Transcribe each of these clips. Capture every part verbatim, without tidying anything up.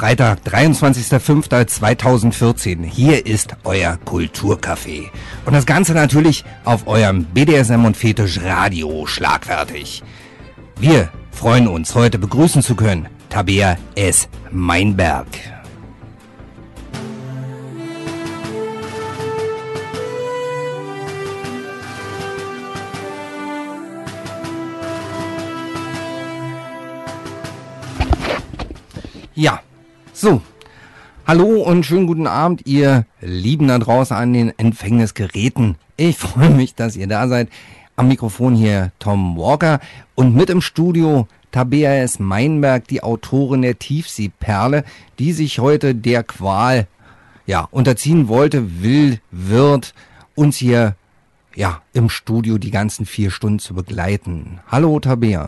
Freitag, dreiundzwanzigster fünfter zweitausendvierzehn. Hier ist euer Kulturcafé. Und das Ganze natürlich auf eurem B D S M und Fetisch Radio schlagfertig. Wir freuen uns, heute begrüßen zu können Tabea S. Meinberg. Ja, so. Hallo und schönen guten Abend, ihr Lieben da draußen an den Empfängnisgeräten. Ich freue mich, dass ihr da seid. Am Mikrofon hier Tom Walker und mit im Studio Tabea S. Meinberg, die Autorin der Tiefseeperle, die sich heute der Qual ja, unterziehen wollte, will, wird, uns hier ja, im Studio die ganzen vier Stunden zu begleiten. Hallo Tabea.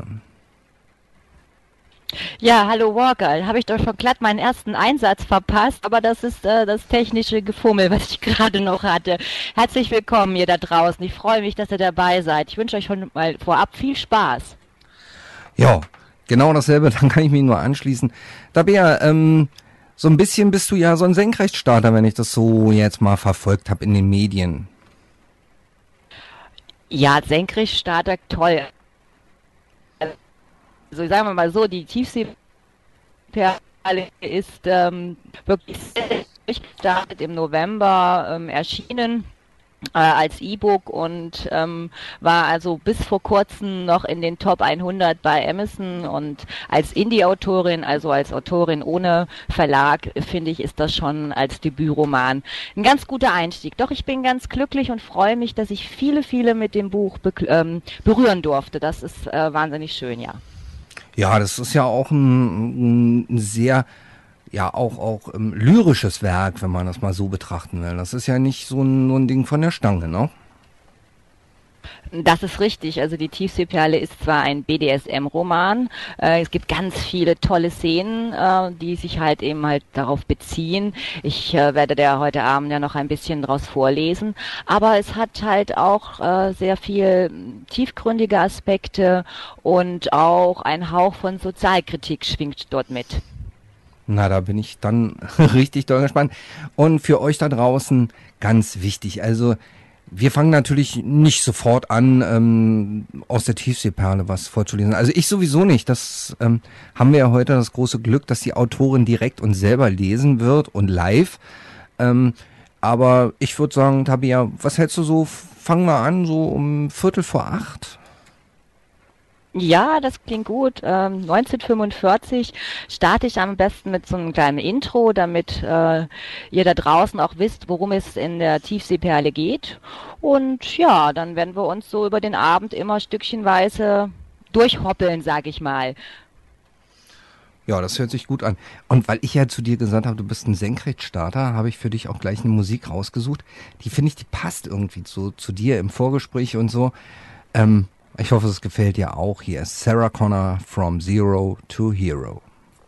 Ja, hallo Walker. Habe ich doch schon glatt meinen ersten Einsatz verpasst, aber das ist äh, das technische Gefummel, was ich gerade noch hatte. Herzlich willkommen ihr da draußen. Ich freue mich, dass ihr dabei seid. Ich wünsche euch schon mal vorab viel Spaß. Ja, genau dasselbe, dann kann ich mich nur anschließen. Tabea, ähm, so ein bisschen bist du ja so ein Senkrechtstarter, wenn ich das so jetzt mal verfolgt habe in den Medien. Ja, Senkrechtstarter, toll. Also sagen wir mal so, die Tiefseeperle ist ähm, wirklich durchgestartet im November ähm, erschienen äh, als E-Book und ähm, war also bis vor kurzem noch in den Top hundert bei Amazon, und als Indie-Autorin, also als Autorin ohne Verlag, finde ich, ist das schon als Debütroman ein ganz guter Einstieg. Doch ich bin ganz glücklich und freue mich, dass ich viele, viele mit dem Buch be- ähm, berühren durfte. Das ist äh, wahnsinnig schön, ja. Ja, das ist ja auch ein, ein sehr, ja, auch, auch ähm, lyrisches Werk, wenn man das mal so betrachten will. Das ist ja nicht so ein, nur ein Ding von der Stange, ne? Das ist richtig. Also die Tiefseeperle ist zwar ein B D S M-Roman, äh, es gibt ganz viele tolle Szenen, äh, die sich halt eben halt darauf beziehen. Ich äh, werde da heute Abend ja noch ein bisschen draus vorlesen, aber es hat halt auch äh, sehr viel tiefgründige Aspekte und auch ein Hauch von Sozialkritik schwingt dort mit. Na, da bin ich dann richtig doll gespannt. Und für euch da draußen ganz wichtig, also wir fangen natürlich nicht sofort an, ähm, aus der Tiefseeperle was vorzulesen. Also ich sowieso nicht. Das ähm, haben wir ja heute das große Glück, dass die Autorin direkt uns selber lesen wird und live. Ähm, aber ich würde sagen, Tabea, was hältst du so? Fangen wir an, so um Viertel vor acht. Ja, das klingt gut. Ähm, neunzehnhundertfünfundvierzig starte ich am besten mit so einem kleinen Intro, damit äh, ihr da draußen auch wisst, worum es in der Tiefseeperle geht. Und ja, dann werden wir uns so über den Abend immer stückchenweise durchhoppeln, sag ich mal. Ja, das hört sich gut an. Und weil ich ja zu dir gesagt habe, du bist ein Senkrechtstarter, habe ich für dich auch gleich eine Musik rausgesucht. Die finde ich, die passt irgendwie zu, zu dir im Vorgespräch und so. Ähm, Ich hoffe, es gefällt dir auch. Hier ist Sarah Connor, From Zero to Hero.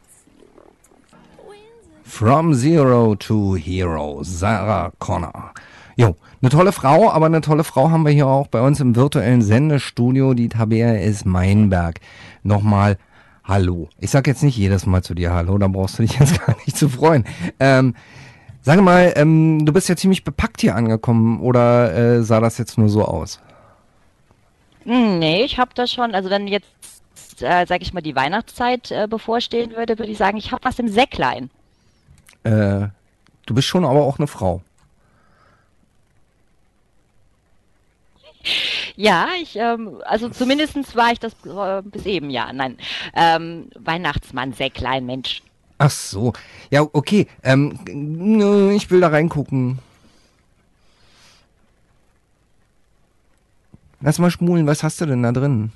From Zero to Hero, Sarah Connor. Jo, eine tolle Frau, aber eine tolle Frau haben wir hier auch bei uns im virtuellen Sendestudio, die Tabea S. Meinberg. Nochmal Hallo. Ich sag jetzt nicht jedes Mal zu dir Hallo, da brauchst du dich jetzt gar nicht zu freuen. Ähm, sag mal, ähm, du bist ja ziemlich bepackt hier angekommen, oder äh, sah das jetzt nur so aus? Nee, ich habe das schon, also wenn jetzt, äh, sag ich mal, die Weihnachtszeit äh, bevorstehen würde, würde ich sagen, ich habe was im Säcklein. Äh, du bist schon aber auch eine Frau. Ja, ich, ähm, also zumindestens war ich das äh, bis eben, ja, nein, ähm, Weihnachtsmann, Säcklein, Mensch. Ach so. Ja, okay. Ähm, nö, ich will da reingucken. Lass mal schmulen, was hast du denn da drin?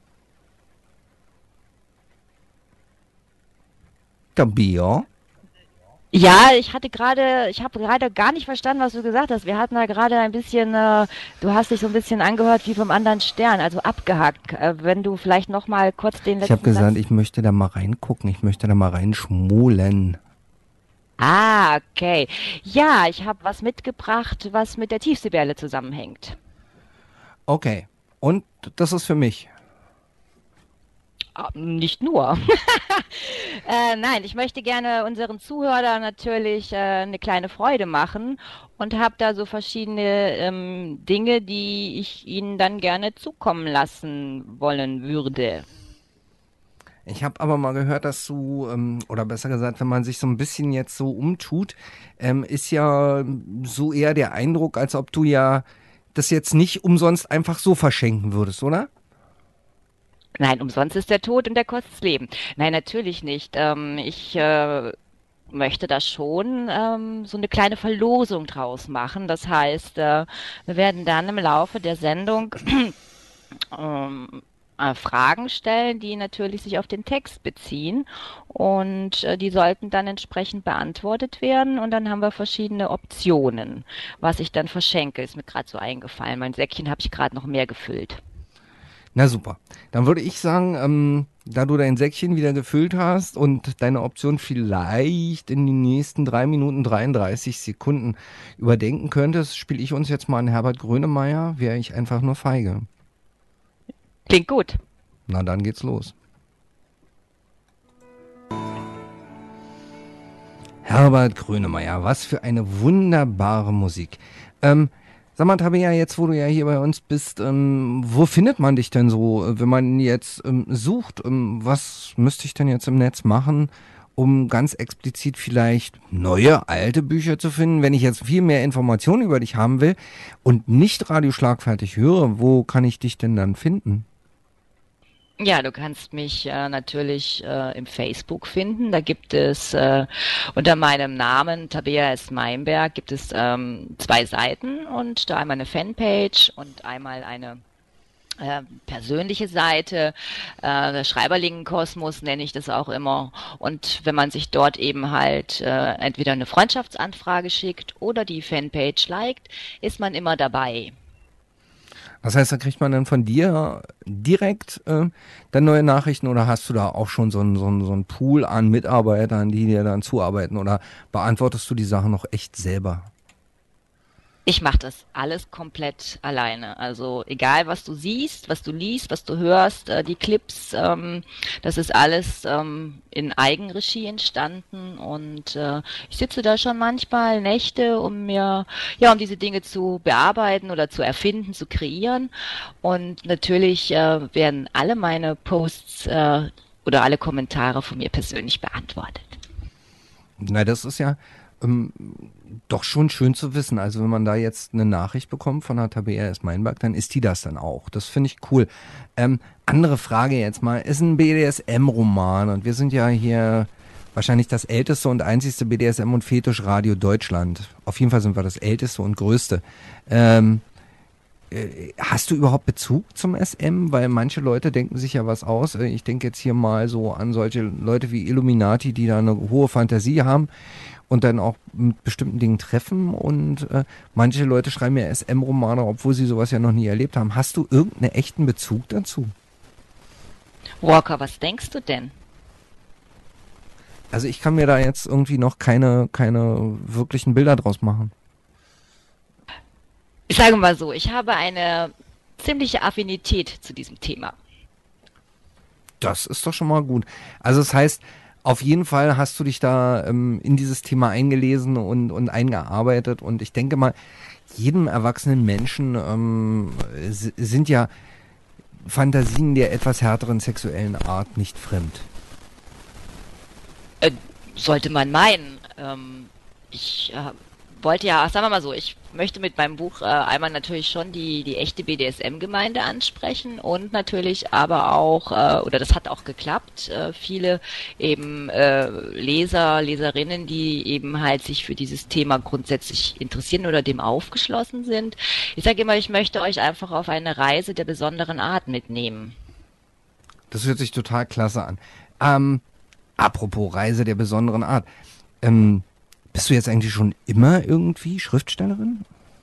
Tabea? Ja, ich hatte gerade, ich habe gerade gar nicht verstanden, was du gesagt hast. Wir hatten da gerade ein bisschen, äh, du hast dich so ein bisschen angehört wie vom anderen Stern, also abgehackt. Äh, wenn du vielleicht noch mal kurz den Ich letzten habe gesagt, Satz... ich möchte da mal reingucken. Ich möchte da mal reinschmulen. Ah, okay. Ja, ich habe was mitgebracht, was mit der Tiefseeperle zusammenhängt. Okay. Und das ist für mich. Ah, nicht nur. äh, nein, ich möchte gerne unseren Zuhörern natürlich äh, eine kleine Freude machen und habe da so verschiedene ähm, Dinge, die ich Ihnen dann gerne zukommen lassen wollen würde. Ich habe aber mal gehört, dass du, ähm, oder besser gesagt, wenn man sich so ein bisschen jetzt so umtut, ähm, ist ja so eher der Eindruck, als ob du ja das jetzt nicht umsonst einfach so verschenken würdest, oder? Nein, umsonst ist der Tod und der kostet das Leben. Nein, natürlich nicht. Ähm, ich äh, möchte da schon ähm, so eine kleine Verlosung draus machen. Das heißt, äh, wir werden dann im Laufe der Sendung ähm, äh, Fragen stellen, die natürlich sich auf den Text beziehen und äh, die sollten dann entsprechend beantwortet werden und dann haben wir verschiedene Optionen, was ich dann verschenke. Ist mir gerade so eingefallen. Mein Säckchen habe ich gerade noch mehr gefüllt. Na super. Dann würde ich sagen, ähm, da du dein Säckchen wieder gefüllt hast und deine Option vielleicht in den nächsten drei Minuten dreiunddreißig Sekunden überdenken könntest, spiele ich uns jetzt mal an Herbert Grönemeyer, wäre ich einfach nur feige. Klingt gut. Na, dann geht's los. Herbert Grönemeyer, was für eine wunderbare Musik. Ähm, sag mal, Tabea, jetzt wo du ja hier bei uns bist, ähm, wo findet man dich denn so, äh, wenn man jetzt ähm, sucht? Ähm, was müsste ich denn jetzt im Netz machen, um ganz explizit vielleicht neue, alte Bücher zu finden? Wenn ich jetzt viel mehr Informationen über dich haben will und nicht radioschlagfertig höre, wo kann ich dich denn dann finden? Ja, du kannst mich äh, natürlich äh, im Facebook finden. Da gibt es äh, unter meinem Namen Tabea S. Meinberg gibt es ähm, zwei Seiten und da einmal eine Fanpage und einmal eine äh, persönliche Seite. Äh, der Schreiberlingenkosmos nenne ich das auch immer. Und wenn man sich dort eben halt äh, entweder eine Freundschaftsanfrage schickt oder die Fanpage liked, ist man immer dabei. Das heißt, da kriegt man dann von dir direkt äh, dann neue Nachrichten oder hast du da auch schon so einen so einen- so einen Pool an Mitarbeitern, die dir dann zuarbeiten oder beantwortest du die Sachen noch echt selber? Ich mache das alles komplett alleine. Also egal, was du siehst, was du liest, was du hörst, äh, die Clips, ähm, das ist alles ähm, in Eigenregie entstanden und äh, ich sitze da schon manchmal Nächte, um mir, ja, um diese Dinge zu bearbeiten oder zu erfinden, zu kreieren. Und natürlich äh, werden alle meine Posts äh, oder alle Kommentare von mir persönlich beantwortet. Na, das ist ja ähm, doch schon schön zu wissen. Also wenn man da jetzt eine Nachricht bekommt von der Tabea S. Meinberg, dann ist die das dann auch. Das finde ich cool. Ähm, andere Frage jetzt mal. Ist ein B D S M-Roman und wir sind ja hier wahrscheinlich das älteste und einzigste B D S M- und Fetischradio Deutschland. Auf jeden Fall sind wir das älteste und größte. Ähm, äh, hast du überhaupt Bezug zum S M? Weil manche Leute denken sich ja was aus. Äh, Ich denke jetzt hier mal so an solche Leute wie Illuminati, die da eine hohe Fantasie haben und dann auch mit bestimmten Dingen treffen. Und äh, manche Leute schreiben ja S M-Romane, obwohl sie sowas ja noch nie erlebt haben. Hast du irgendeinen echten Bezug dazu? Walker, was denkst du denn? Also ich kann mir da jetzt irgendwie noch keine, keine wirklichen Bilder draus machen. Ich sage mal so, ich habe eine ziemliche Affinität zu diesem Thema. Das ist doch schon mal gut. Also das heißt, auf jeden Fall hast du dich da ähm, in dieses Thema eingelesen und, und eingearbeitet. Und ich denke mal, jedem erwachsenen Menschen ähm, s- sind ja Fantasien der etwas härteren sexuellen Art nicht fremd. Äh, Sollte man meinen. Ähm, ich äh, wollte ja, sagen wir mal so, ich möchte mit meinem Buch äh, einmal natürlich schon die, die echte B D S M-Gemeinde ansprechen und natürlich aber auch, äh, oder das hat auch geklappt, äh, viele eben äh, Leser, Leserinnen, die eben halt sich für dieses Thema grundsätzlich interessieren oder dem aufgeschlossen sind. Ich sage immer, ich möchte euch einfach auf eine Reise der besonderen Art mitnehmen. Das hört sich total klasse an. Ähm, apropos Reise der besonderen Art. Ähm, bist du jetzt eigentlich schon immer irgendwie Schriftstellerin?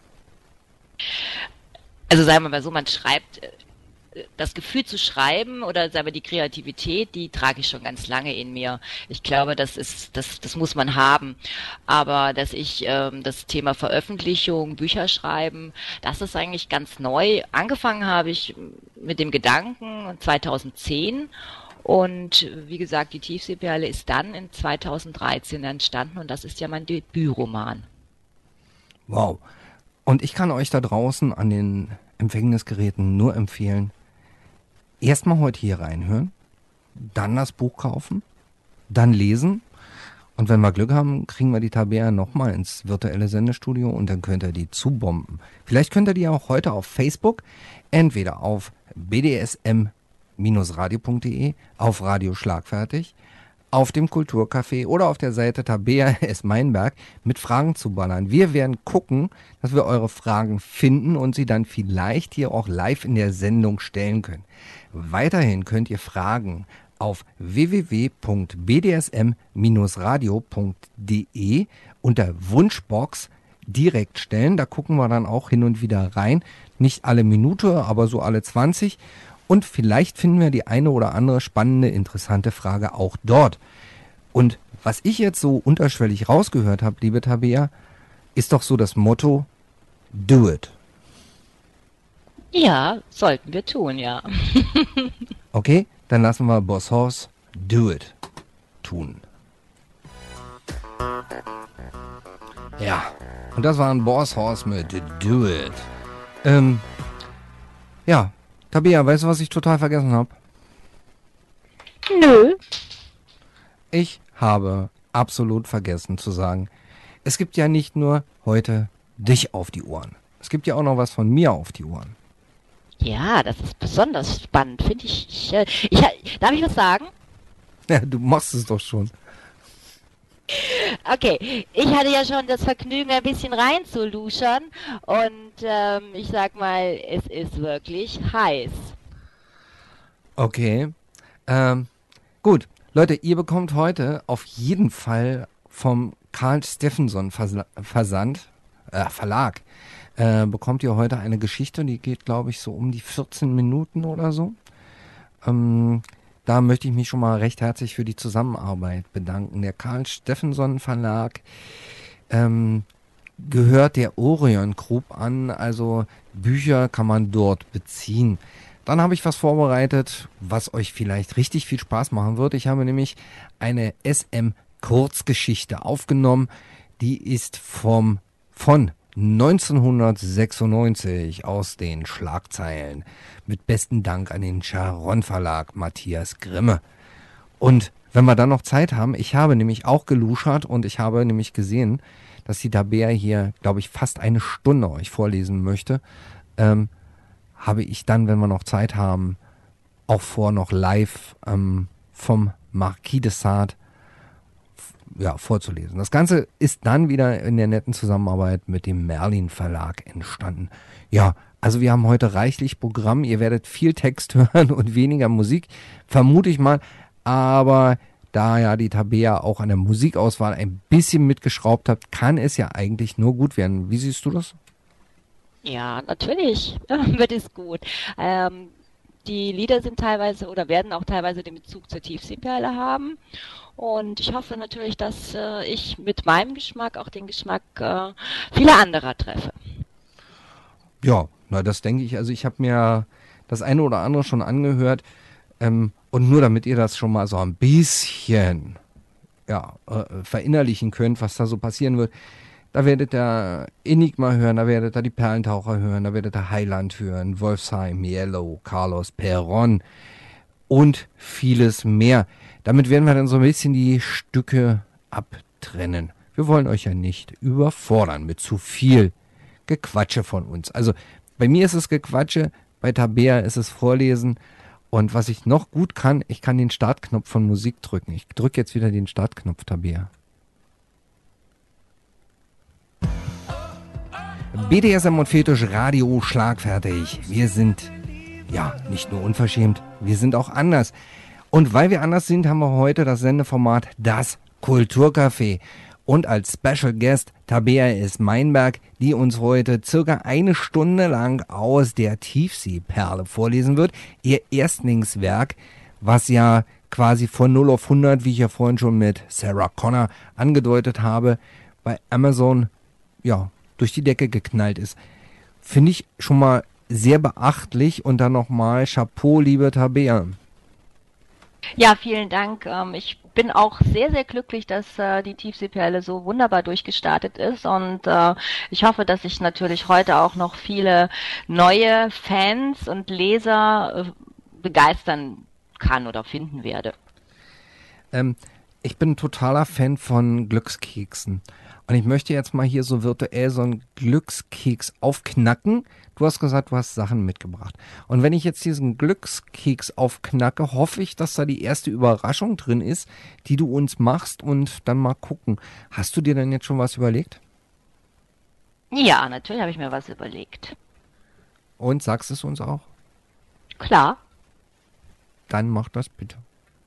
Also sagen wir mal so, man schreibt, äh, das Gefühl zu schreiben oder sagen wir die Kreativität, die trage ich schon ganz lange in mir. Ich glaube, das ist, das, das muss man haben. Aber dass ich ähm, das Thema Veröffentlichung, Bücher schreiben, das ist eigentlich ganz neu. Angefangen habe ich mit dem Gedanken zweitausendzehn Und wie gesagt, die Tiefseeperle ist dann in zweitausenddreizehn entstanden und das ist ja mein Debütroman. Wow. Und ich kann euch da draußen an den Empfängnisgeräten nur empfehlen, erstmal heute hier reinhören, dann das Buch kaufen, dann lesen und wenn wir Glück haben, kriegen wir die Tabea nochmal ins virtuelle Sendestudio und dann könnt ihr die zubomben. Vielleicht könnt ihr die auch heute auf Facebook, entweder auf b d s m radio punkt d e, auf Radio Schlagfertig, auf dem Kulturcafé oder auf der Seite Tabea S. Meinberg mit Fragen zu ballern. Wir werden gucken, dass wir eure Fragen finden und sie dann vielleicht hier auch live in der Sendung stellen können. Weiterhin könnt ihr Fragen auf w w w punkt b d s m radio punkt d e unter Wunschbox direkt stellen. Da gucken wir dann auch hin und wieder rein. Nicht alle Minute, aber so alle zwanzig. Und vielleicht finden wir die eine oder andere spannende, interessante Frage auch dort. Und was ich jetzt so unterschwellig rausgehört habe, liebe Tabea, ist doch so das Motto, do it. Ja, sollten wir tun, ja. Okay, dann lassen wir Boss Hoss do it tun. Ja, und das war ein Boss Hoss mit do it. Ähm, ja, Tabea, weißt du, was ich total vergessen habe? Nö. Ich habe absolut vergessen zu sagen, es gibt ja nicht nur heute dich auf die Ohren. Es gibt ja auch noch was von mir auf die Ohren. Ja, das ist besonders spannend, finde ich. Ich, ich, ich. Darf ich was sagen? Ja, du machst es doch schon. Okay, ich hatte ja schon das Vergnügen, ein bisschen reinzuluschern und ähm, ich sag mal, es ist wirklich heiß. Okay, ähm, gut. Leute, ihr bekommt heute auf jeden Fall vom Karl Steffenson Versla- Versand, äh, Verlag, äh, bekommt ihr heute eine Geschichte, die geht, glaube ich, so um die vierzehn Minuten oder so. Ähm, Da möchte ich mich schon mal recht herzlich für die Zusammenarbeit bedanken. Der Karl Steffenson Verlag ähm, gehört der Orion Group an, also Bücher kann man dort beziehen. Dann habe ich was vorbereitet, was euch vielleicht richtig viel Spaß machen wird. Ich habe nämlich eine S M-Kurzgeschichte aufgenommen. Die ist vom von neunzehnhundertsechsundneunzig aus den Schlagzeilen. Mit besten Dank an den Charon Verlag, Matthias Grimme. Und wenn wir dann noch Zeit haben, ich habe nämlich auch geluschert und ich habe nämlich gesehen, dass die Tabea hier, glaube ich, fast eine Stunde euch vorlesen möchte. Ähm, habe ich dann, wenn wir noch Zeit haben, auch vor, noch live ähm, vom Marquis de Sade ja, vorzulesen. Das Ganze ist dann wieder in der netten Zusammenarbeit mit dem Merlin Verlag entstanden. Ja, also wir haben heute reichlich Programm. Ihr werdet viel Text hören und weniger Musik, vermute ich mal. Aber da ja die Tabea auch an der Musikauswahl ein bisschen mitgeschraubt hat, kann es ja eigentlich nur gut werden. Wie siehst du das? Ja, natürlich wird es gut. Ähm, die Lieder sind teilweise oder werden auch teilweise den Bezug zur Tiefseeperle haben. Und ich hoffe natürlich, dass äh, ich mit meinem Geschmack auch den Geschmack äh, vieler anderer treffe. Ja, na das denke ich. Also ich habe mir das eine oder andere schon angehört. Ähm, und nur damit ihr das schon mal so ein bisschen ja, äh, verinnerlichen könnt, was da so passieren wird. Da werdet ihr Enigma hören, da werdet ihr die Perlentaucher hören, da werdet ihr Heiland hören, Wolfsheim, Yellow, Carlos, Perron und vieles mehr. Damit werden wir dann so ein bisschen die Stücke abtrennen. Wir wollen euch ja nicht überfordern mit zu viel Gequatsche von uns. Also bei mir ist es Gequatsche, bei Tabea ist es Vorlesen. Und was ich noch gut kann, ich kann den Startknopf von Musik drücken. Ich drücke jetzt wieder den Startknopf, Tabea. B D S M und Fetisch Radio Schlagfertig. Wir sind, ja, nicht nur unverschämt, wir sind auch anders. Und weil wir anders sind, haben wir heute das Sendeformat Das Kulturcafé. Und als Special Guest Tabea S. Meinberg, die uns heute circa eine Stunde lang aus der Tiefseeperle vorlesen wird. Ihr Erstlingswerk, was ja quasi von null auf hundert, wie ich ja vorhin schon mit Sarah Connor angedeutet habe, bei Amazon, ja, durch die Decke geknallt ist. Finde ich schon mal sehr beachtlich und dann nochmal Chapeau, liebe Tabea. Ja, vielen Dank. Ähm, ich bin auch sehr, sehr glücklich, dass äh, die Tiefseeperle so wunderbar durchgestartet ist und äh, ich hoffe, dass ich natürlich heute auch noch viele neue Fans und Leser äh, begeistern kann oder finden werde. Ähm, ich bin ein totaler Fan von Glückskeksen. Und ich möchte jetzt mal hier so virtuell so einen Glückskeks aufknacken. Du hast gesagt, du hast Sachen mitgebracht. Und wenn ich jetzt diesen Glückskeks aufknacke, hoffe ich, dass da die erste Überraschung drin ist, die du uns machst und dann mal gucken. Hast du dir denn jetzt schon was überlegt? Ja, natürlich habe ich mir was überlegt. Und sagst es uns auch? Klar. Dann mach das bitte.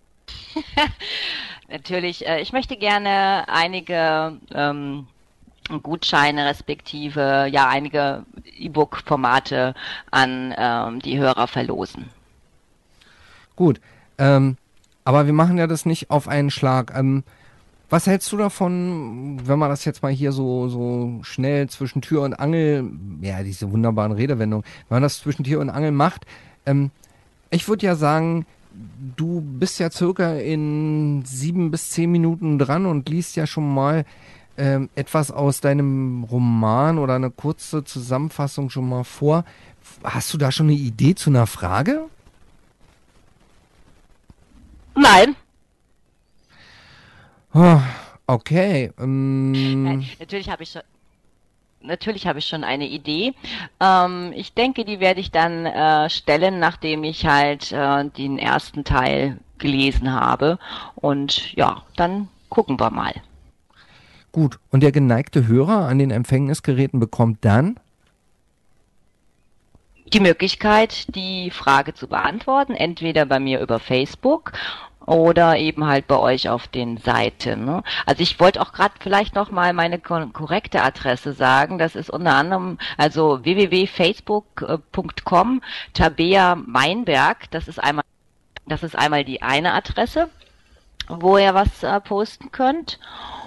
Natürlich, äh, ich möchte gerne einige ähm, Gutscheine respektive ja einige E-Book-Formate an ähm, die Hörer verlosen. Gut, ähm, aber wir machen ja das nicht auf einen Schlag. Ähm, was hältst du davon, wenn man das jetzt mal hier so, so schnell zwischen Tür und Angel, ja, diese wunderbaren Redewendungen, wenn man das zwischen Tür und Angel macht, ähm, ich würde ja sagen, du bist ja circa in sieben bis zehn Minuten dran und liest ja schon mal ähm, etwas aus deinem Roman oder eine kurze Zusammenfassung schon mal vor. Hast du da schon eine Idee zu einer Frage? Nein, Ah, okay. nein, Ähm, natürlich habe ich schon, natürlich habe ich schon eine Idee. Ähm, ich denke, die werde ich dann äh, stellen, nachdem ich halt äh, den ersten Teil gelesen habe. Und ja, dann gucken wir mal. gut. Und der geneigte Hörer an den Empfängnisgeräten bekommt dann? Die Möglichkeit, die Frage zu beantworten, entweder bei mir über Facebook oder eben halt bei euch auf den Seiten. Ne? Also ich wollte auch gerade vielleicht noch mal meine kon- korrekte Adresse sagen. Das ist unter anderem also w w w punkt facebook punkt com Tabea Meinberg. Das ist einmal das ist einmal die eine Adresse, wo ihr was äh, posten könnt.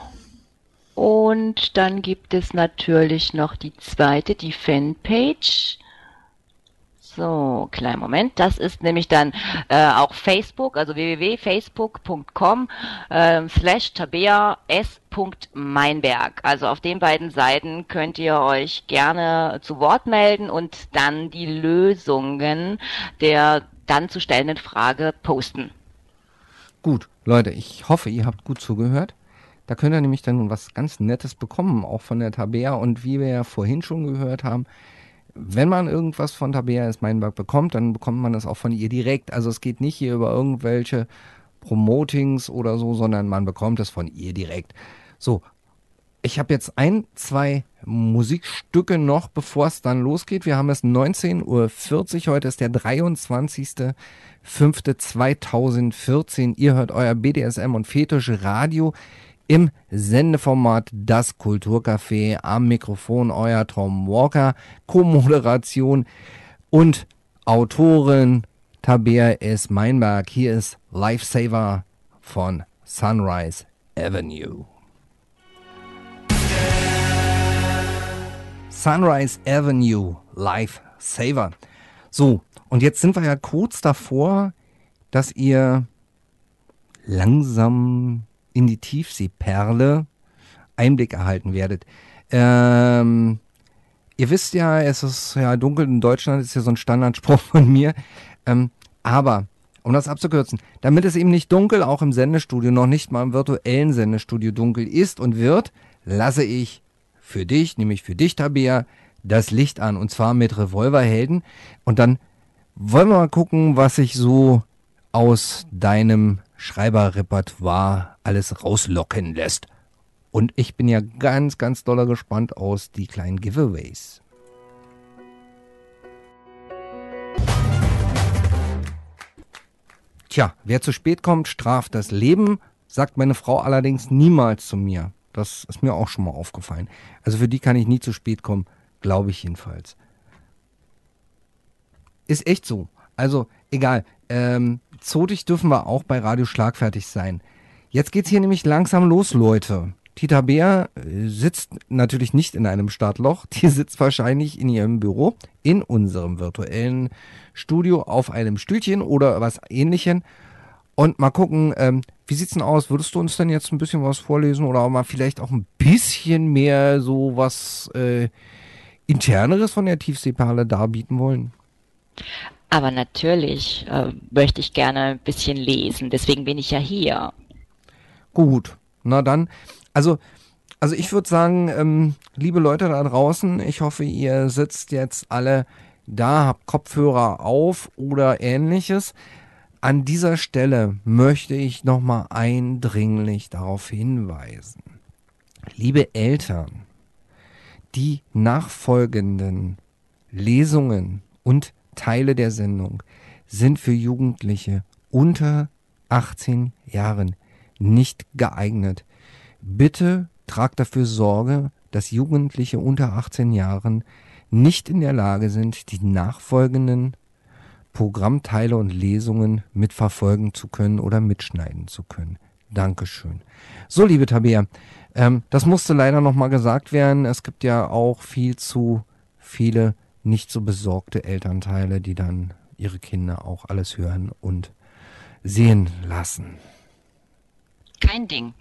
Und dann gibt es natürlich noch die zweite, die Fanpage. So, kleinen Moment. Das ist nämlich dann äh, auch Facebook, also w w w punkt facebook punkt com äh, slash tabea s punkt meinberg. Also auf den beiden Seiten könnt ihr euch gerne zu Wort melden und dann die Lösungen der dann zu stellenden Frage posten. Gut, Leute, ich hoffe, ihr habt gut zugehört. Da könnt ihr nämlich dann was ganz Nettes bekommen, auch von der Tabea. Und wie wir ja vorhin schon gehört haben, wenn man irgendwas von Tabea S. Meinberg bekommt, dann bekommt man das auch von ihr direkt. Also es geht nicht hier über irgendwelche Promotings oder so, sondern man bekommt es von ihr direkt. So, ich habe jetzt ein, zwei Musikstücke noch, bevor es dann losgeht. Wir haben es neunzehn Uhr vierzig, heute ist der dreiundzwanzigster fünfter zweitausendvierzehn. Ihr hört euer B D S M und Fetisch Radio im Sendeformat Das Kulturcafé. Am Mikrofon euer Tom Walker, Co-Moderation und Autorin Tabea S. Meinberg. Hier ist Lifesaver von Sunrise Avenue. Sunrise Avenue, Lifesaver. So, und jetzt sind wir ja kurz davor, dass ihr langsam in die Tiefseeperle Einblick erhalten werdet. Ähm, ihr wisst ja, es ist ja dunkel in Deutschland, ist ja so ein Standardspruch von mir. Ähm, aber, um das abzukürzen, damit es eben nicht dunkel, auch im Sendestudio, noch nicht mal im virtuellen Sendestudio dunkel ist und wird, lasse ich für dich, nämlich für dich, Tabea, das Licht an. Und zwar mit Revolverhelden. Und dann wollen wir mal gucken, was sich so aus deinem Schreiberrepertoire alles rauslocken lässt. Und ich bin ja ganz, ganz doller gespannt aus die kleinen Giveaways. Tja, wer zu spät kommt, straft das Leben, sagt meine Frau allerdings niemals zu mir. Das ist mir auch schon mal aufgefallen. Also für die kann ich nie zu spät kommen, glaube ich jedenfalls. Ist echt so. Also egal, ähm, zotig dürfen wir auch bei Radio Schlagfertig sein. Jetzt geht's hier nämlich langsam los, Leute. Die Tabea äh, sitzt natürlich nicht in einem Startloch, die sitzt wahrscheinlich in ihrem Büro, in unserem virtuellen Studio auf einem Stühlchen oder was Ähnlichem. Und mal gucken, ähm, wie sieht's denn aus? Würdest du uns denn jetzt ein bisschen was vorlesen oder mal vielleicht auch ein bisschen mehr so was äh, Interneres von der Tiefseeperle darbieten wollen? Aber natürlich äh, möchte ich gerne ein bisschen lesen, deswegen bin ich ja hier. Gut, na dann, also, also ich würde sagen, ähm, liebe Leute da draußen, ich hoffe, ihr sitzt jetzt alle da, habt Kopfhörer auf oder ähnliches. An dieser Stelle möchte ich nochmal eindringlich darauf hinweisen. Liebe Eltern, die nachfolgenden Lesungen und Teile der Sendung sind für Jugendliche unter achtzehn Jahren nicht geeignet. Bitte tragt dafür Sorge, dass Jugendliche unter achtzehn Jahren nicht in der Lage sind, die nachfolgenden Programmteile und Lesungen mitverfolgen zu können oder mitschneiden zu können. Dankeschön. So, liebe Tabea, ähm, das musste leider nochmal gesagt werden. Es gibt ja auch viel zu viele nicht so besorgte Elternteile, die dann ihre Kinder auch alles hören und sehen lassen. Kein Ding.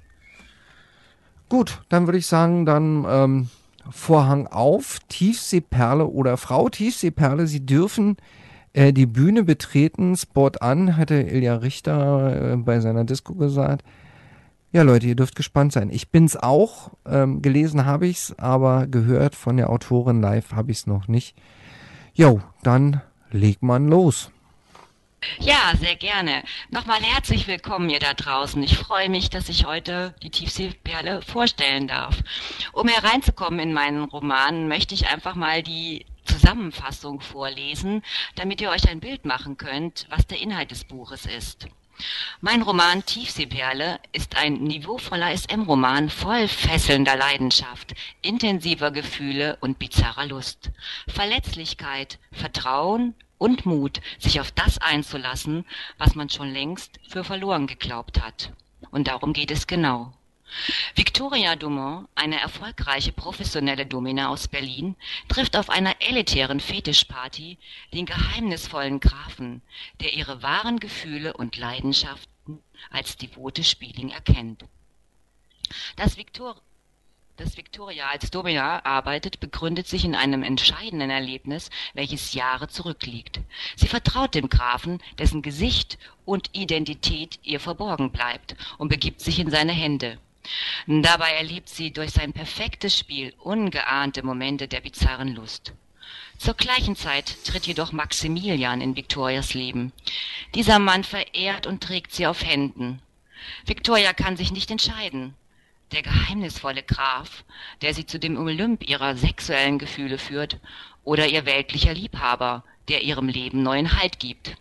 Gut, dann würde ich sagen, dann ähm, Vorhang auf, Tiefseeperle oder Frau Tiefseeperle, Sie dürfen äh, die Bühne betreten, Spot an, hatte Ilja Richter äh, bei seiner Disco gesagt. Ja, Leute, ihr dürft gespannt sein. Ich bin's auch, ähm, gelesen habe ich's, aber gehört von der Autorin live habe ich's noch nicht. Jo, dann legt man los. Ja, sehr gerne. Nochmal herzlich willkommen ihr da draußen. Ich freue mich, dass ich heute die Tiefseeperle vorstellen darf. Um hereinzukommen in meinen Roman, möchte ich einfach mal die Zusammenfassung vorlesen, damit ihr euch ein Bild machen könnt, was der Inhalt des Buches ist. Mein Roman Tiefseeperle ist ein niveauvoller S M-Roman voll fesselnder Leidenschaft, intensiver Gefühle und bizarrer Lust. Verletzlichkeit, Vertrauen und Mut, sich auf das einzulassen, was man schon längst für verloren geglaubt hat. Und darum geht es genau. Victoria Dumont, eine erfolgreiche professionelle Domina aus Berlin, trifft auf einer elitären Fetischparty den geheimnisvollen Grafen, der ihre wahren Gefühle und Leidenschaften als devote Spieling erkennt. Dass Victor Dass Victoria als Domina arbeitet, begründet sich in einem entscheidenden Erlebnis, welches Jahre zurückliegt. Sie vertraut dem Grafen, dessen Gesicht und Identität ihr verborgen bleibt, und begibt sich in seine Hände. Dabei erlebt sie durch sein perfektes Spiel ungeahnte Momente der bizarren Lust. Zur gleichen Zeit tritt jedoch Maximilian in Victorias Leben. Dieser Mann verehrt und trägt sie auf Händen. Victoria kann sich nicht entscheiden. Der geheimnisvolle Graf, der sie zu dem Olymp ihrer sexuellen Gefühle führt, oder ihr weltlicher Liebhaber, der ihrem Leben neuen Halt gibt.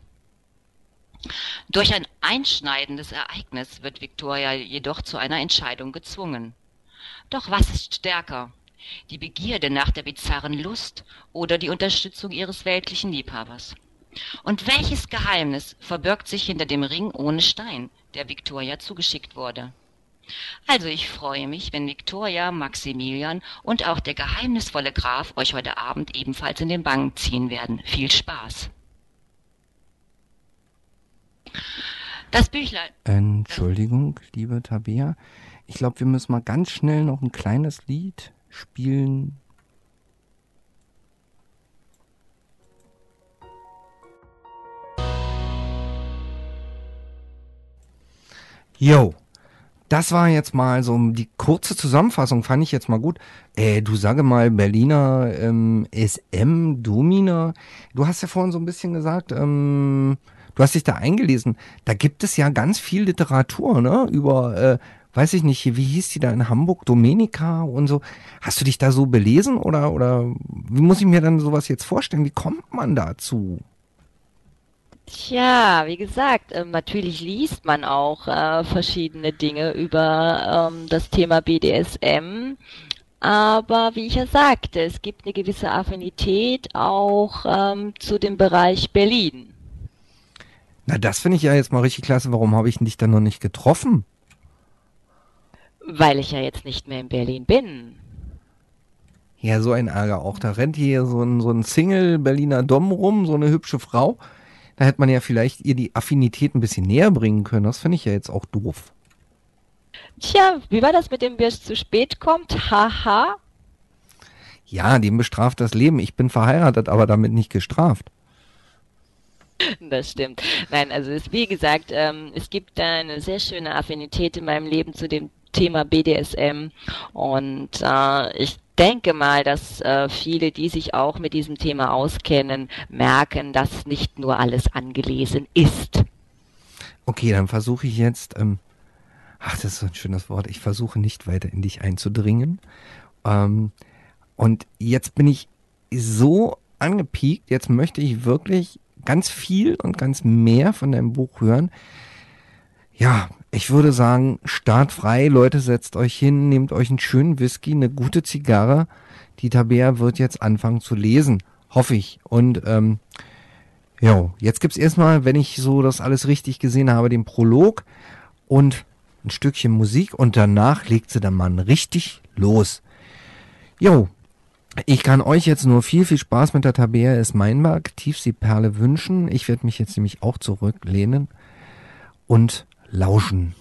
Durch ein einschneidendes Ereignis wird Victoria jedoch zu einer Entscheidung gezwungen. Doch was ist stärker? Die Begierde nach der bizarren Lust oder die Unterstützung ihres weltlichen Liebhabers? Und welches Geheimnis verbirgt sich hinter dem Ring ohne Stein, der Victoria zugeschickt wurde? Also ich freue mich, wenn Victoria, Maximilian und auch der geheimnisvolle Graf euch heute Abend ebenfalls in den Bann ziehen werden. Viel Spaß! Das Büchlein. Entschuldigung, liebe Tabea. Ich glaube, wir müssen mal ganz schnell noch ein kleines Lied spielen. Jo, das war jetzt mal so die kurze Zusammenfassung, fand ich jetzt mal gut. Äh, du sage mal, Berliner ähm, S M-Domina. Du hast ja vorhin so ein bisschen gesagt, ähm, du hast dich da eingelesen. Da gibt es ja ganz viel Literatur, ne? Über, äh, weiß ich nicht, wie hieß die da in Hamburg? Domenica und so. Hast du dich da so belesen oder, oder wie muss ich mir dann sowas jetzt vorstellen? Wie kommt man dazu? Tja, wie gesagt, ähm, natürlich liest man auch äh, verschiedene Dinge über ähm, das Thema B D S M. Aber wie ich ja sagte, es gibt eine gewisse Affinität auch ähm, zu dem Bereich Berlin. Na, das finde ich ja jetzt mal richtig klasse. Warum habe ich dich dann noch nicht getroffen? Weil ich ja jetzt nicht mehr in Berlin bin. Ja, so ein Ärger auch. Da rennt hier so ein, so ein Single-Berliner Dom rum, so eine hübsche Frau. Da hätte man ja vielleicht ihr die Affinität ein bisschen näher bringen können. Das finde ich ja jetzt auch doof. Tja, wie war das mit dem, wer es zu spät kommt? Haha. Ja, dem bestraft das Leben. Ich bin verheiratet, aber damit nicht gestraft. Das stimmt. Nein, also es, wie gesagt, ähm, es gibt da eine sehr schöne Affinität in meinem Leben zu dem Thema B D S M und äh, ich denke mal, dass äh, viele, die sich auch mit diesem Thema auskennen, merken, dass nicht nur alles angelesen ist. Okay, dann versuche ich jetzt, ähm, ach, das ist so ein schönes Wort, ich versuche nicht weiter in dich einzudringen. Ähm, und jetzt bin ich so angepiekt, jetzt möchte ich wirklich ganz viel und ganz mehr von deinem Buch hören. Ja, ich würde sagen, startfrei, Leute, setzt euch hin, nehmt euch einen schönen Whisky, eine gute Zigarre. Die Tabea wird jetzt anfangen zu lesen, hoffe ich. Und ähm, ja, jetzt gibt's erstmal, wenn ich so das alles richtig gesehen habe, den Prolog und ein Stückchen Musik und danach legt sie dann mal richtig los. Jo, ich kann euch jetzt nur viel, viel Spaß mit der Tabea S. Meinberg, Tiefseeperle wünschen. Ich werde mich jetzt nämlich auch zurücklehnen und lauschen.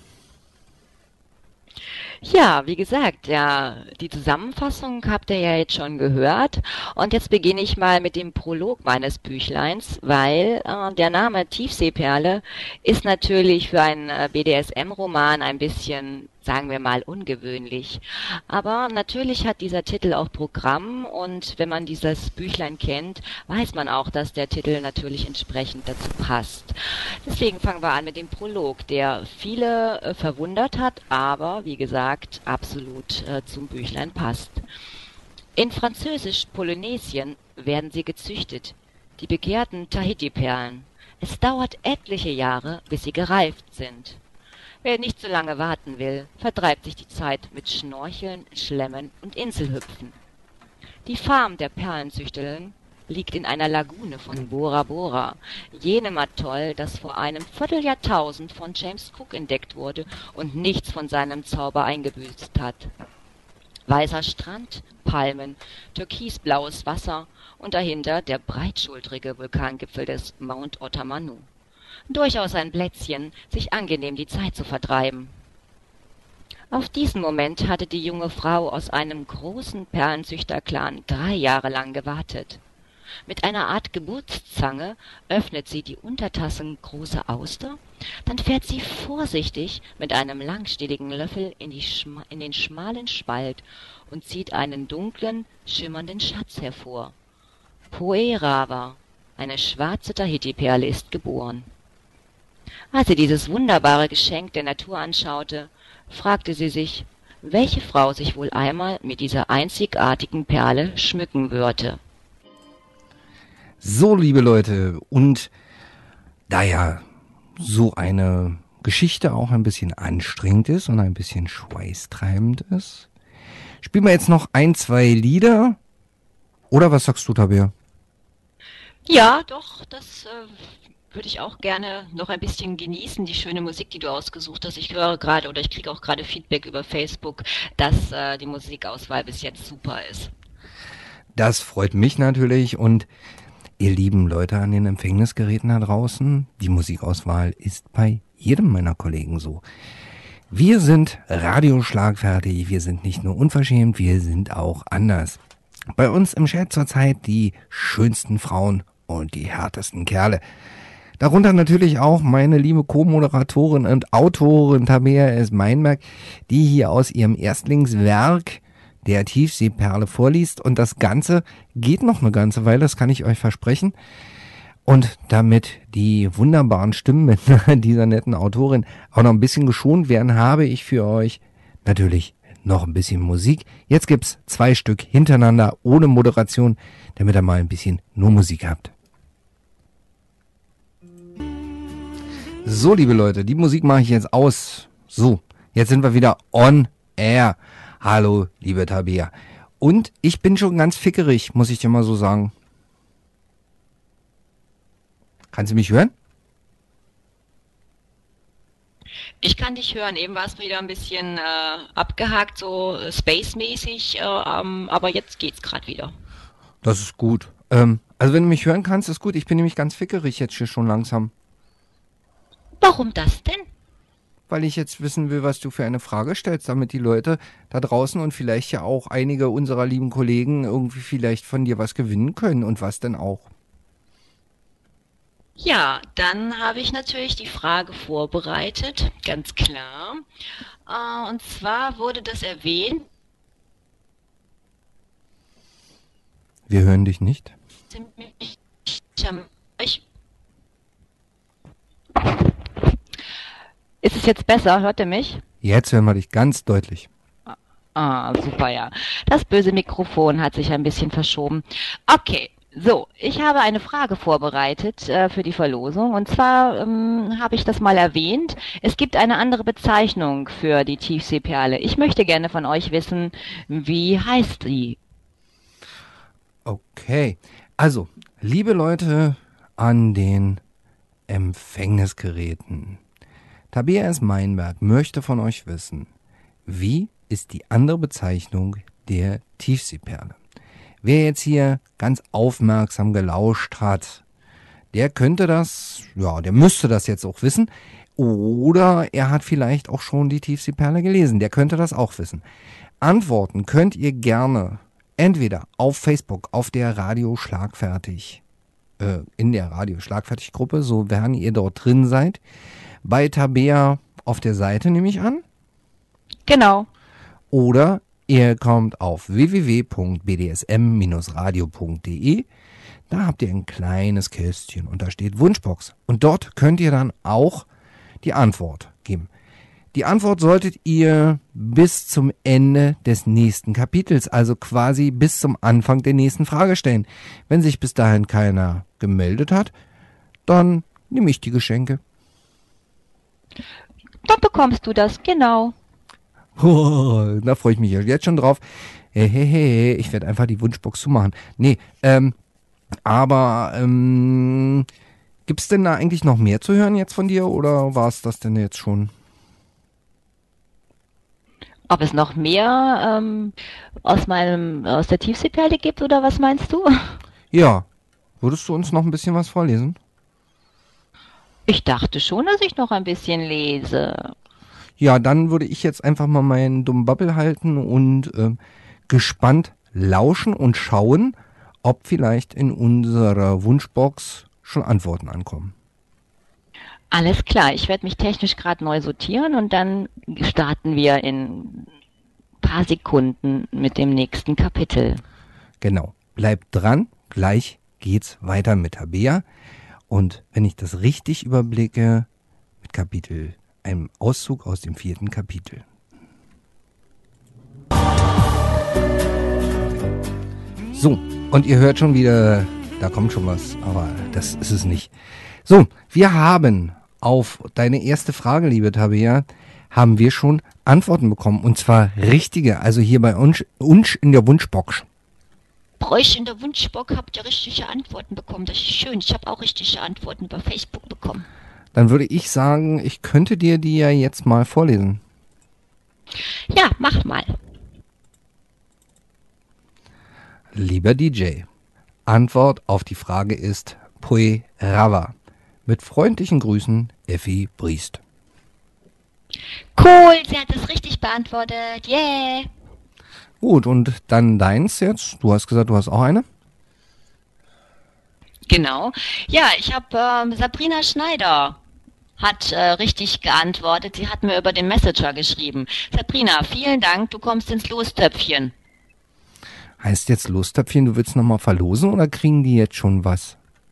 Ja, wie gesagt, ja, die Zusammenfassung habt ihr ja jetzt schon gehört und jetzt beginne ich mal mit dem Prolog meines Büchleins, weil äh, der Name Tiefseeperle ist natürlich für einen äh, B D S M-Roman ein bisschen, sagen wir mal, ungewöhnlich. Aber natürlich hat dieser Titel auch Programm und wenn man dieses Büchlein kennt, weiß man auch, dass der Titel natürlich entsprechend dazu passt. Deswegen fangen wir an mit dem Prolog, der viele äh, verwundert hat, aber wie gesagt, absolut äh, zum Büchlein passt. In Französisch-Polynesien werden sie gezüchtet, die begehrten Tahiti-Perlen. Es dauert etliche Jahre, bis sie gereift sind. Wer nicht so lange warten will, vertreibt sich die Zeit mit Schnorcheln, Schlemmen und Inselhüpfen. Die Farm der Perlenzüchterin liegt in einer Lagune von Bora Bora, jenem Atoll, das vor einem Vierteljahrtausend von James Cook entdeckt wurde und nichts von seinem Zauber eingebüßt hat. Weißer Strand, Palmen, türkisblaues Wasser und dahinter der breitschultrige Vulkangipfel des Mount Otamanu. Durchaus ein Plätzchen, sich angenehm die Zeit zu vertreiben. Auf diesen Moment hatte die junge Frau aus einem großen Perlenzüchterclan drei Jahre lang gewartet. Mit einer Art Geburtszange öffnet sie die untertassengroße Auster, dann fährt sie vorsichtig mit einem langstieligen Löffel in, die Schma- in den schmalen Spalt und zieht einen dunklen, schimmernden Schatz hervor. Poe-Rawa, eine schwarze Tahiti-Perle, ist geboren. Als sie dieses wunderbare Geschenk der Natur anschaute, fragte sie sich, welche Frau sich wohl einmal mit dieser einzigartigen Perle schmücken würde. So, liebe Leute, und da ja so eine Geschichte auch ein bisschen anstrengend ist und ein bisschen schweißtreibend ist, spielen wir jetzt noch ein, zwei Lieder. Oder was sagst du, Tabea? Ja, doch, das äh, würde ich auch gerne noch ein bisschen genießen, die schöne Musik, die du ausgesucht hast. Ich höre gerade oder ich kriege auch gerade Feedback über Facebook, dass äh, die Musikauswahl bis jetzt super ist. Das freut mich natürlich und ihr lieben Leute an den Empfängnisgeräten da draußen, die Musikauswahl ist bei jedem meiner Kollegen so. Wir sind radioschlagfertig, wir sind nicht nur unverschämt, wir sind auch anders. Bei uns im Chat zurzeit die schönsten Frauen und die härtesten Kerle. Darunter natürlich auch meine liebe Co-Moderatorin und Autorin Tabea S. Meinberg, die hier aus ihrem Erstlingswerk der Tiefseeperle vorliest. Und das Ganze geht noch eine ganze Weile, das kann ich euch versprechen. Und damit die wunderbaren Stimmen dieser netten Autorin auch noch ein bisschen geschont werden, habe ich für euch natürlich noch ein bisschen Musik. Jetzt gibt's zwei Stück hintereinander ohne Moderation, damit ihr mal ein bisschen nur Musik habt. So, liebe Leute, die Musik mache ich jetzt aus. So, jetzt sind wir wieder on air. Hallo, liebe Tabea. Und ich bin schon ganz fickerig, muss ich dir mal so sagen. Kannst du mich hören? Ich kann dich hören. Eben war es wieder ein bisschen äh, abgehakt, so äh, space-mäßig, äh, ähm, aber jetzt geht's gerade wieder. Das ist gut. Ähm, Also wenn du mich hören kannst, ist gut. Ich bin nämlich ganz fickerig jetzt hier schon langsam. Warum das denn? Weil ich jetzt wissen will, was du für eine Frage stellst, damit die Leute da draußen und vielleicht ja auch einige unserer lieben Kollegen irgendwie vielleicht von dir was gewinnen können und was denn auch. Ja, dann habe ich natürlich die Frage vorbereitet, ganz klar. Äh, und zwar wurde das erwähnt. Wir hören dich nicht. Ich Ist es jetzt besser? Hört ihr mich? Jetzt hören wir dich ganz deutlich. Ah, super, ja. Das böse Mikrofon hat sich ein bisschen verschoben. Okay, so, ich habe eine Frage vorbereitet äh, für die Verlosung. Und zwar ähm, habe ich das mal erwähnt. Es gibt eine andere Bezeichnung für die Tiefseeperle. Ich möchte gerne von euch wissen, wie heißt die? Okay, also, liebe Leute an den Empfängnisgeräten. Tabea S. Meinberg möchte von euch wissen, wie ist die andere Bezeichnung der Tiefseeperle? Wer jetzt hier ganz aufmerksam gelauscht hat, der könnte das, ja, der müsste das jetzt auch wissen. Oder er hat vielleicht auch schon die Tiefseeperle gelesen, der könnte das auch wissen. Antworten könnt ihr gerne entweder auf Facebook, auf der Radio Schlagfertig, äh, in der Radio Schlagfertig Gruppe, sofern ihr dort drin seid, bei Tabea auf der Seite nehme ich an. Genau. Oder ihr kommt auf w w w punkt b d s m Bindestrich radio punkt d e. Da habt ihr ein kleines Kästchen und da steht Wunschbox. Und dort könnt ihr dann auch die Antwort geben. Die Antwort solltet ihr bis zum Ende des nächsten Kapitels, also quasi bis zum Anfang der nächsten Frage stellen. Wenn sich bis dahin keiner gemeldet hat, dann nehme ich die Geschenke. Dann bekommst du das, genau. Oh, da freue ich mich jetzt schon drauf. Hey, hey, hey, ich werde einfach die Wunschbox zumachen. Nee, ähm, aber, ähm, gibt's denn da eigentlich noch mehr zu hören jetzt von dir oder war es das denn jetzt schon? Ob es noch mehr ähm, aus meinem, aus der Tiefseeperle gibt oder was meinst du? Ja, würdest du uns noch ein bisschen was vorlesen? Ich dachte schon, dass ich noch ein bisschen lese. Ja, dann würde ich jetzt einfach mal meinen dummen Babbel halten und äh, gespannt lauschen und schauen, ob vielleicht in unserer Wunschbox schon Antworten ankommen. Alles klar, ich werde mich technisch gerade neu sortieren und dann starten wir in ein paar Sekunden mit dem nächsten Kapitel. Genau, bleibt dran, gleich geht's weiter mit Tabea. Und wenn ich das richtig überblicke, mit Kapitel, einem Auszug aus dem vierten Kapitel. So, und ihr hört schon wieder, da kommt schon was, aber das ist es nicht. So, wir haben auf deine erste Frage, liebe Tabea, haben wir schon Antworten bekommen. Und zwar richtige, also hier bei uns, uns in der Wunschbox. Bei euch in der Wunschbox habt ihr richtige Antworten bekommen. Das ist schön. Ich habe auch richtige Antworten über Facebook bekommen. Dann würde ich sagen, ich könnte dir die ja jetzt mal vorlesen. Ja, mach mal. Lieber D J, Antwort auf die Frage ist Pui Rava. Mit freundlichen Grüßen, Effi Briest. Cool, sie hat es richtig beantwortet. Yeah. Gut, und dann deins jetzt. Du hast gesagt, du hast auch eine? Genau. Ja, ich habe ähm, Sabrina Schneider hat äh, richtig geantwortet. Sie hat mir über den Messenger geschrieben. Sabrina, vielen Dank, du kommst ins Lostöpfchen. Heißt jetzt Lostöpfchen, du willst nochmal verlosen oder kriegen die jetzt schon was?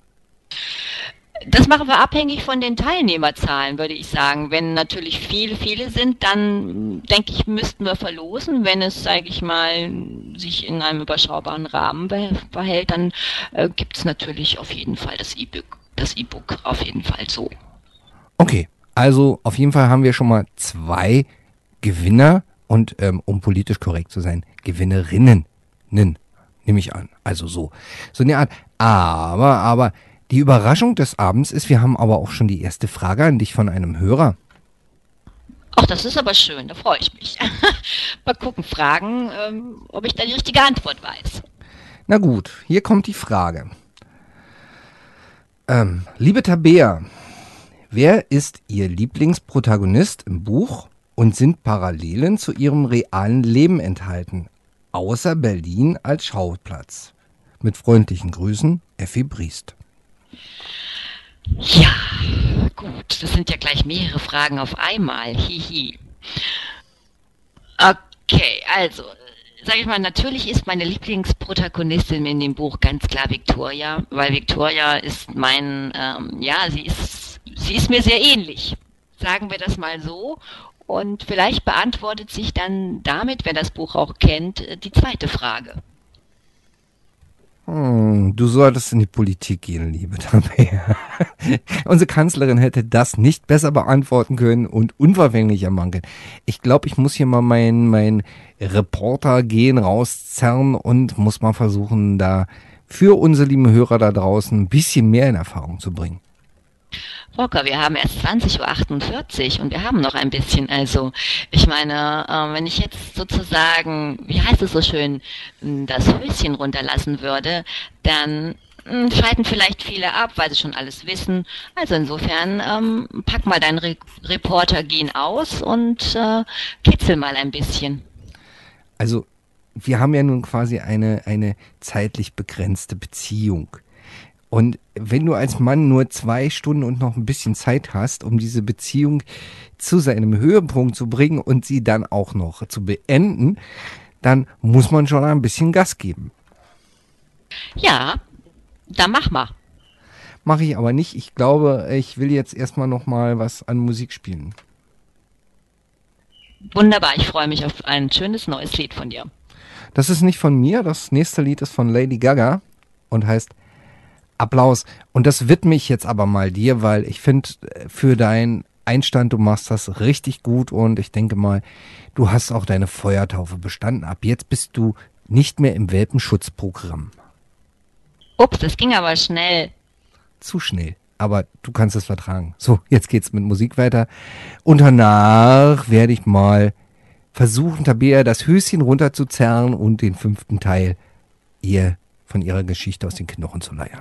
Das machen wir abhängig von den Teilnehmerzahlen, würde ich sagen. Wenn natürlich viele, viele sind, dann denke ich, müssten wir verlosen. Wenn es, sage ich mal, sich in einem überschaubaren Rahmen verhält, dann äh, gibt es natürlich auf jeden Fall das E-Book, das E-Book auf jeden Fall so. Okay, also auf jeden Fall haben wir schon mal zwei Gewinner und ähm, um politisch korrekt zu sein, Gewinnerinnen, nehme ich an. Also so, so eine Art. Aber, aber die Überraschung des Abends ist, wir haben aber auch schon die erste Frage an dich von einem Hörer. Ach, das ist aber schön, da freue ich mich. Mal gucken, fragen, ähm, ob ich da die richtige Antwort weiß. Na gut, hier kommt die Frage. Ähm, liebe Tabea, wer ist Ihr Lieblingsprotagonist im Buch und sind Parallelen zu Ihrem realen Leben enthalten, außer Berlin als Schauplatz? Mit freundlichen Grüßen, Effi Briest. Ja, gut, das sind ja gleich mehrere Fragen auf einmal. Hihi. Okay, also, sag ich mal, natürlich ist meine Lieblingsprotagonistin in dem Buch ganz klar Victoria, weil Victoria ist mein, ähm, ja, sie ist, sie ist mir sehr ähnlich. Sagen wir das mal so. Und vielleicht beantwortet sich dann damit, wer das Buch auch kennt, die zweite Frage. Hm, du solltest in die Politik gehen, liebe Tabea. Unsere Kanzlerin hätte das nicht besser beantworten können und unverfänglicher machen können. Ich glaube, ich muss hier mal mein, mein Reporter-Gen rauszerren und muss mal versuchen, da für unsere lieben Hörer da draußen ein bisschen mehr in Erfahrung zu bringen. Volker, wir haben erst zwanzig Uhr achtundvierzig und wir haben noch ein bisschen. Also, ich meine, äh, wenn ich jetzt sozusagen, wie heißt es so schön, das Höschen runterlassen würde, dann mh, schalten vielleicht viele ab, weil sie schon alles wissen. Also insofern, ähm, pack mal dein Re Reporter-Gen aus und äh, kitzel mal ein bisschen. Also, wir haben ja nun quasi eine, eine zeitlich begrenzte Beziehung. Und wenn du als Mann nur zwei Stunden und noch ein bisschen Zeit hast, um diese Beziehung zu seinem Höhepunkt zu bringen und sie dann auch noch zu beenden, dann muss man schon ein bisschen Gas geben. Ja, dann mach mal. Mache ich aber nicht. Ich glaube, ich will jetzt erstmal noch mal was an Musik spielen. Wunderbar, ich freue mich auf ein schönes neues Lied von dir. Das ist nicht von mir, das nächste Lied ist von Lady Gaga und heißt Applaus. Und das widme ich jetzt aber mal dir, weil ich finde, für deinen Einstand, du machst das richtig gut und ich denke mal, du hast auch deine Feuertaufe bestanden. Ab jetzt bist du nicht mehr im Welpenschutzprogramm. Ups, das ging aber schnell. Zu schnell, aber du kannst es vertragen. So, jetzt geht's mit Musik weiter. Und danach werde ich mal versuchen, Tabea das Höschen runterzuzerren und den fünften Teil ihr von ihrer Geschichte aus den Knochen zu leiern.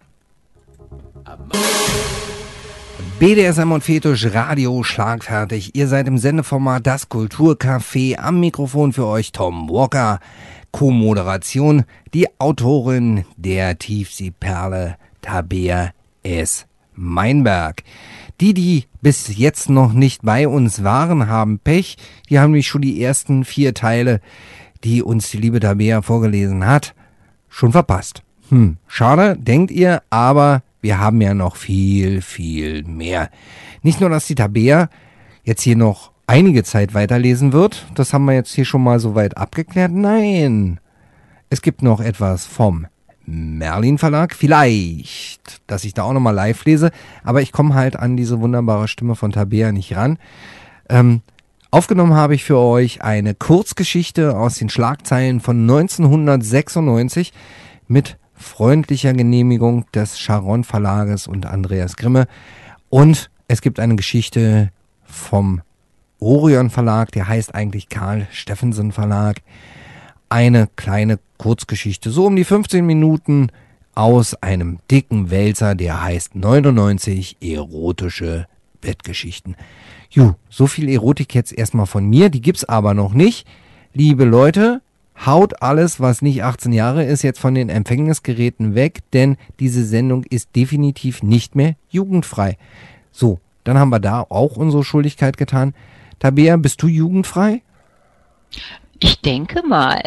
B D S M und Fetisch Radio schlagfertig. Ihr seid im Sendeformat Das Kulturcafé. Am Mikrofon für euch Tom Walker. Co-Moderation die Autorin der Tiefseeperle Tabea S. Meinberg. Die, die bis jetzt noch nicht bei uns waren, haben Pech. Die haben nämlich schon die ersten vier Teile, die uns die liebe Tabea vorgelesen hat, schon verpasst. Hm, schade, denkt ihr, aber wir haben ja noch viel, viel mehr. Nicht nur, dass die Tabea jetzt hier noch einige Zeit weiterlesen wird, das haben wir jetzt hier schon mal soweit abgeklärt. Nein, es gibt noch etwas vom Merlin Verlag. Vielleicht, dass ich da auch nochmal live lese, aber ich komme halt an diese wunderbare Stimme von Tabea nicht ran. Ähm, aufgenommen habe ich für euch eine Kurzgeschichte aus den Schlagzeilen von neunzehnhundertsechsundneunzig mit freundlicher Genehmigung des Charon Verlages und Andreas Grimme. Und es gibt eine Geschichte vom Orion Verlag, der heißt eigentlich Karl Steffensen Verlag. Eine kleine Kurzgeschichte, so um die fünfzehn Minuten aus einem dicken Wälzer, der heißt neunundneunzig erotische Bettgeschichten. Ju, so viel Erotik jetzt erstmal von mir, die gibt's aber noch nicht. Liebe Leute, haut alles, was nicht achtzehn Jahre ist, jetzt von den Empfängnisgeräten weg, denn diese Sendung ist definitiv nicht mehr jugendfrei. So, dann haben wir da auch unsere Schuldigkeit getan. Tabea, bist du jugendfrei? Ich denke mal.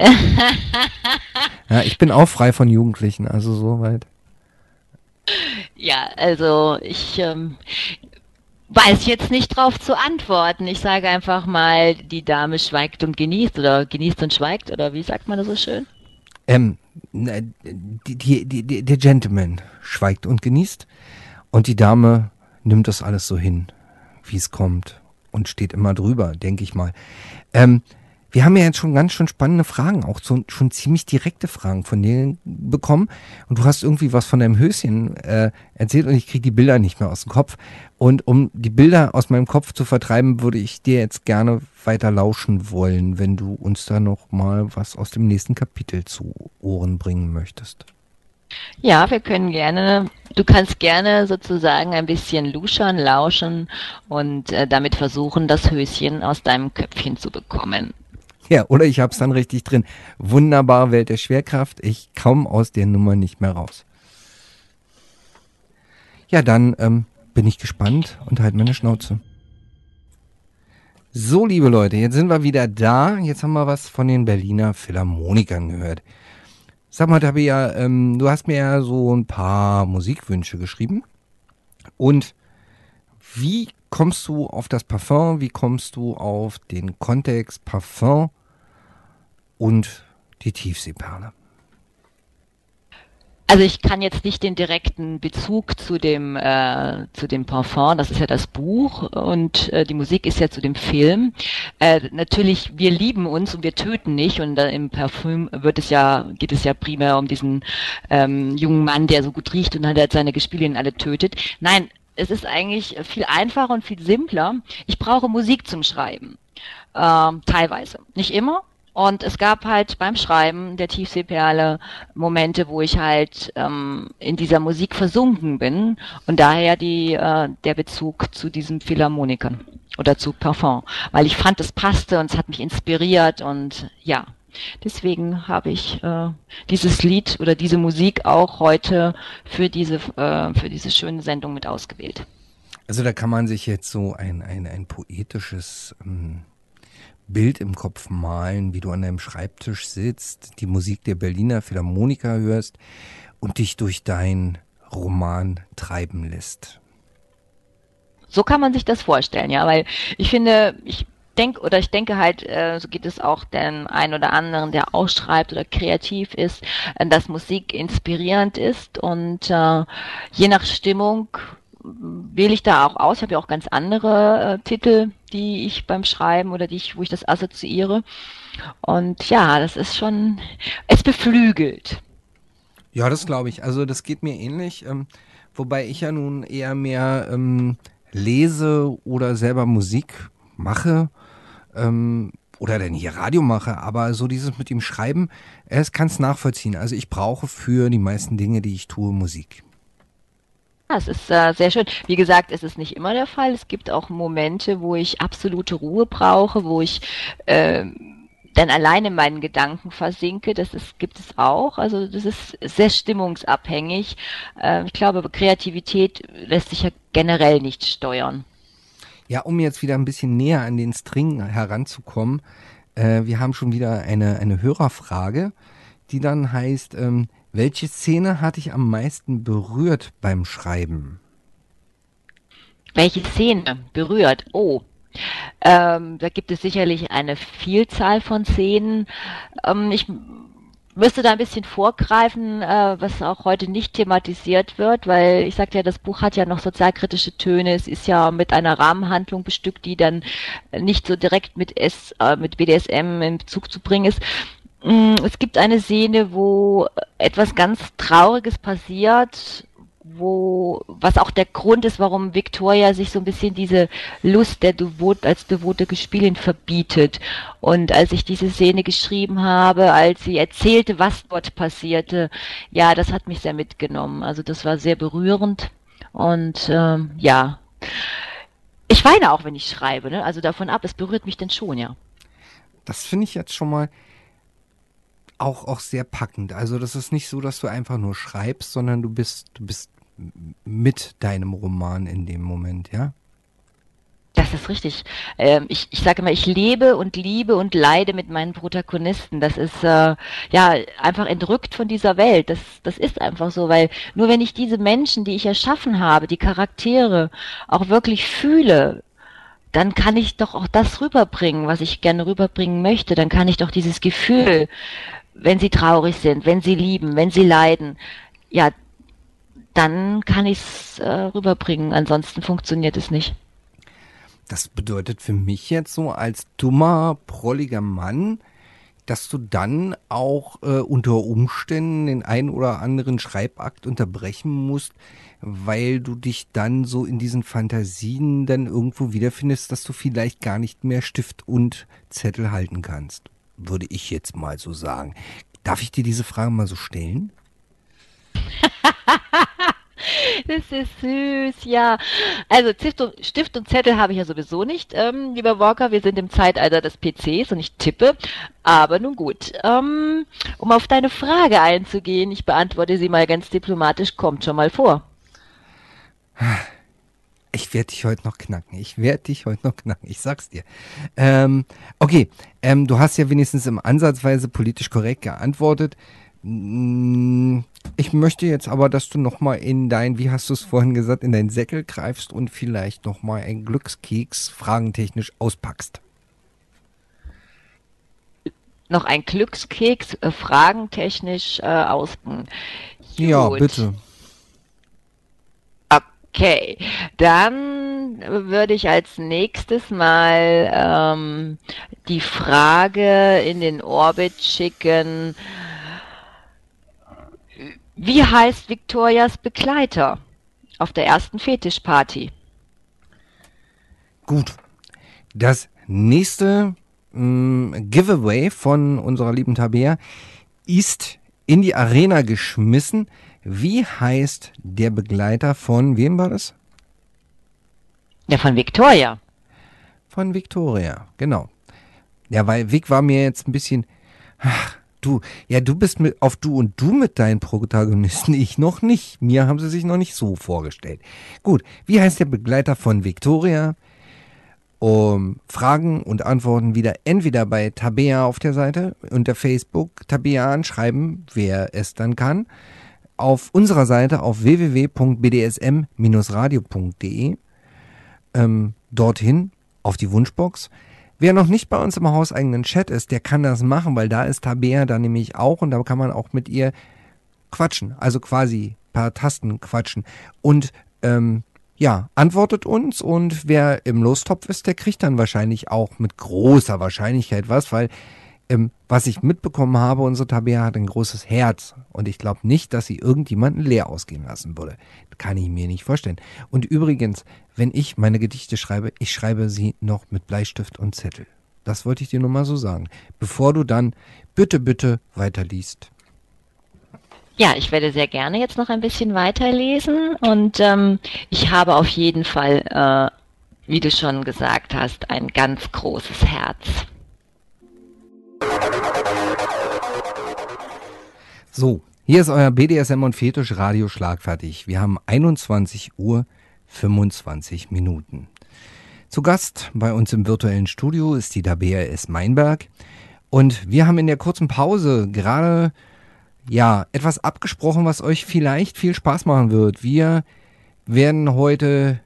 Ja, ich bin auch frei von Jugendlichen, also soweit. Ja, also ich ähm, weiß jetzt nicht drauf zu antworten. Ich sage einfach mal, die Dame schweigt und genießt oder genießt und schweigt oder wie sagt man das so schön? Ähm, die, die, die, der Gentleman schweigt und genießt und die Dame nimmt das alles so hin, wie es kommt und steht immer drüber, denke ich mal. Ähm, Wir haben ja jetzt schon ganz schön spannende Fragen, auch so, schon ziemlich direkte Fragen von denen bekommen. Und du hast irgendwie was von deinem Höschen äh, erzählt und ich kriege die Bilder nicht mehr aus dem Kopf. Und um die Bilder aus meinem Kopf zu vertreiben, würde ich dir jetzt gerne weiter lauschen wollen, wenn du uns da noch mal was aus dem nächsten Kapitel zu Ohren bringen möchtest. Ja, wir können gerne, du kannst gerne sozusagen ein bisschen luschern, lauschen und äh, damit versuchen, das Höschen aus deinem Köpfchen zu bekommen. Ja, oder ich hab's dann richtig drin. Wunderbar, Welt der Schwerkraft. Ich komme aus der Nummer nicht mehr raus. Ja, dann ähm, bin ich gespannt und halt meine Schnauze. So, liebe Leute, jetzt sind wir wieder da. Jetzt haben wir was von den Berliner Philharmonikern gehört. Sag mal, Tabea, ähm, du hast mir ja so ein paar Musikwünsche geschrieben. Und wie kommst du auf das Parfum? Wie kommst du auf den Kontext Parfum und die Tiefseeperle? Also ich kann jetzt nicht den direkten Bezug zu dem äh, zu dem Parfum, das ist ja das Buch und äh, die Musik ist ja zu dem Film. Äh, natürlich, wir lieben uns und wir töten nicht und äh, im Parfüm wird es ja geht es ja primär um diesen ähm, jungen Mann, der so gut riecht und halt seine Gespielinnen alle tötet. Nein, es ist eigentlich viel einfacher und viel simpler. Ich brauche Musik zum Schreiben, ähm, teilweise, nicht immer. Und es gab halt beim Schreiben der Tiefseeperle Momente, wo ich halt ähm, in dieser Musik versunken bin und daher die äh, der Bezug zu diesem Philharmonikern oder zu Parfum, weil ich fand, es passte und es hat mich inspiriert und ja, deswegen habe ich äh, dieses Lied oder diese Musik auch heute für diese äh, für diese schöne Sendung mit ausgewählt. Also da kann man sich jetzt so ein, ein, ein poetisches ähm, Bild im Kopf malen, wie du an deinem Schreibtisch sitzt, die Musik der Berliner Philharmoniker hörst und dich durch deinen Roman treiben lässt. So kann man sich das vorstellen, ja, weil ich finde, ich denke oder ich denke halt, äh, so geht es auch dem einen oder anderen, der auch schreibt oder kreativ ist, äh, dass Musik inspirierend ist und äh, je nach Stimmung wähle ich da auch aus. Ich habe ja auch ganz andere äh, Titel, die ich beim Schreiben oder die ich, wo ich das assoziiere. Und ja, das ist schon, es beflügelt. Ja, das glaube ich. Also das geht mir ähnlich. Ähm, wobei ich ja nun eher mehr ähm, lese oder selber Musik mache ähm, oder dann hier Radio mache. Aber so dieses mit dem Schreiben, es kann es nachvollziehen. Also ich brauche für die meisten Dinge, die ich tue, Musik. Ja, es ist äh, sehr schön. Wie gesagt, es ist nicht immer der Fall. Es gibt auch Momente, wo ich absolute Ruhe brauche, wo ich äh, dann alleine in meinen Gedanken versinke. Das ist, gibt es auch. Also das ist sehr stimmungsabhängig. Äh, ich glaube, Kreativität lässt sich ja generell nicht steuern. Ja, um jetzt wieder ein bisschen näher an den String heranzukommen, äh, wir haben schon wieder eine, eine Hörerfrage, die dann heißt, ähm, welche Szene hat dich am meisten berührt beim Schreiben? Welche Szene berührt? Oh, ähm, da gibt es sicherlich eine Vielzahl von Szenen. Ähm, ich müsste da ein bisschen vorgreifen, äh, was auch heute nicht thematisiert wird, weil ich sagte ja, das Buch hat ja noch sozialkritische Töne. Es ist ja mit einer Rahmenhandlung bestückt, die dann nicht so direkt mit S, äh, mit B D S M in Bezug zu bringen ist. Es gibt eine Szene, wo etwas ganz Trauriges passiert, wo, was auch der Grund ist, warum Victoria sich so ein bisschen diese Lust der Devot, als devote Gespielin verbietet. Und als ich diese Szene geschrieben habe, als sie erzählte, was dort passierte, ja, das hat mich sehr mitgenommen. Also das war sehr berührend und ähm, ja, ich weine auch, wenn ich schreibe, ne? Also davon ab, es berührt mich denn schon, ja. Das finde ich jetzt schon mal auch, auch sehr packend. Also das ist nicht so, dass du einfach nur schreibst, sondern du bist, du bist mit deinem Roman in dem Moment, ja? Das ist richtig. Ähm, ich, ich sage immer, ich lebe und liebe und leide mit meinen Protagonisten. Das ist äh, ja einfach entrückt von dieser Welt. Das, das ist einfach so, weil nur wenn ich diese Menschen, die ich erschaffen habe, die Charaktere auch wirklich fühle, dann kann ich doch auch das rüberbringen, was ich gerne rüberbringen möchte. Dann kann ich doch dieses Gefühl, wenn sie traurig sind, wenn sie lieben, wenn sie leiden, ja, dann kann ich es äh, rüberbringen. Ansonsten funktioniert es nicht. Das bedeutet für mich jetzt so als dummer, prolliger Mann, dass du dann auch äh, unter Umständen den einen oder anderen Schreibakt unterbrechen musst, weil du dich dann so in diesen Fantasien dann irgendwo wiederfindest, dass du vielleicht gar nicht mehr Stift und Zettel halten kannst. Würde ich jetzt mal so sagen. Darf ich dir diese Frage mal so stellen? Das ist süß, ja. Also Stift und, Stift und Zettel habe ich ja sowieso nicht, ähm, lieber Walker. Wir sind im Zeitalter des P Cs und ich tippe. Aber nun gut. Ähm, um auf deine Frage einzugehen, ich beantworte sie mal ganz diplomatisch, kommt schon mal vor. Ich werde dich heute noch knacken. Ich werde dich heute noch knacken. Ich sag's dir. Ähm, okay, ähm, du hast ja wenigstens im Ansatzweise politisch korrekt geantwortet. Ich möchte jetzt aber, dass du nochmal in dein, wie hast du es vorhin gesagt, in dein Säckel greifst und vielleicht nochmal einen Glückskeks fragentechnisch auspackst. Noch ein Glückskeks äh, fragentechnisch äh, auspacken. Ja, bitte. Okay, dann würde ich als nächstes mal ähm, die Frage in den Orbit schicken. Wie heißt Victorias Begleiter auf der ersten Fetischparty? Gut. Das nächste mh, Giveaway von unserer lieben Tabea ist in die Arena geschmissen. Wie heißt der Begleiter von, wem war das? Ja, von Victoria. Von Victoria, genau. Ja, weil Vic war mir jetzt ein bisschen, ach, du, ja, du bist mit, auf du und du mit deinen Protagonisten, ich noch nicht. Mir haben sie sich noch nicht so vorgestellt. Gut, wie heißt der Begleiter von Victoria? Um Fragen und Antworten wieder entweder bei Tabea auf der Seite, unter Facebook Tabea anschreiben, wer es dann kann, auf unserer Seite auf w w w punkt b d s m Bindestrich radio punkt d e, ähm, dorthin auf die Wunschbox. Wer noch nicht bei uns im hauseigenen Chat ist, der kann das machen, weil da ist Tabea da nämlich auch und da kann man auch mit ihr quatschen, also quasi per Tasten quatschen. Und ähm, ja, antwortet uns und wer im Lostopf ist, der kriegt dann wahrscheinlich auch mit großer Wahrscheinlichkeit was, weil ähm, was ich mitbekommen habe, unsere Tabea hat ein großes Herz und ich glaube nicht, dass sie irgendjemanden leer ausgehen lassen würde. Kann ich mir nicht vorstellen. Und übrigens, wenn ich meine Gedichte schreibe, ich schreibe sie noch mit Bleistift und Zettel. Das wollte ich dir nur mal so sagen. Bevor du dann bitte, bitte weiterliest. Ja, ich werde sehr gerne jetzt noch ein bisschen weiterlesen und ähm, ich habe auf jeden Fall, äh, wie du schon gesagt hast, ein ganz großes Herz. So, hier ist euer B D S M und Fetisch Radio schlagfertig. Wir haben einundzwanzig Uhr fünfundzwanzig Minuten. Zu Gast bei uns im virtuellen Studio ist die Tabea S. Meinberg und wir haben in der kurzen Pause gerade ja etwas abgesprochen, was euch vielleicht viel Spaß machen wird. Wir werden heute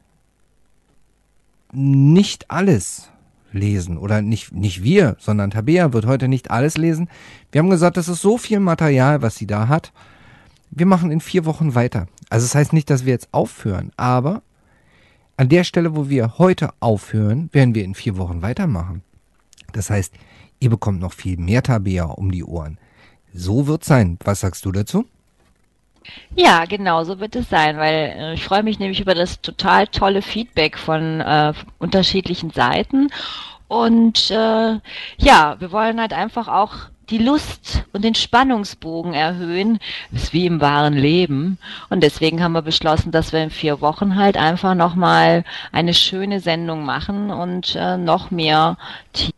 nicht alles lesen oder nicht, nicht wir, sondern Tabea wird heute nicht alles lesen. Wir haben gesagt, das ist so viel Material, was sie da hat. Wir machen in vier Wochen weiter. Also das heißt nicht, dass wir jetzt aufhören, aber an der Stelle, wo wir heute aufhören, werden wir in vier Wochen weitermachen. Das heißt, ihr bekommt noch viel mehr Tabea um die Ohren. So wird's sein. Was sagst du dazu? Ja, genau, so wird es sein, weil äh, ich freue mich nämlich über das total tolle Feedback von äh, unterschiedlichen Seiten und äh, ja, wir wollen halt einfach auch die Lust und den Spannungsbogen erhöhen, ist wie im wahren Leben und deswegen haben wir beschlossen, dass wir in vier Wochen halt einfach nochmal eine schöne Sendung machen und äh, noch mehr T-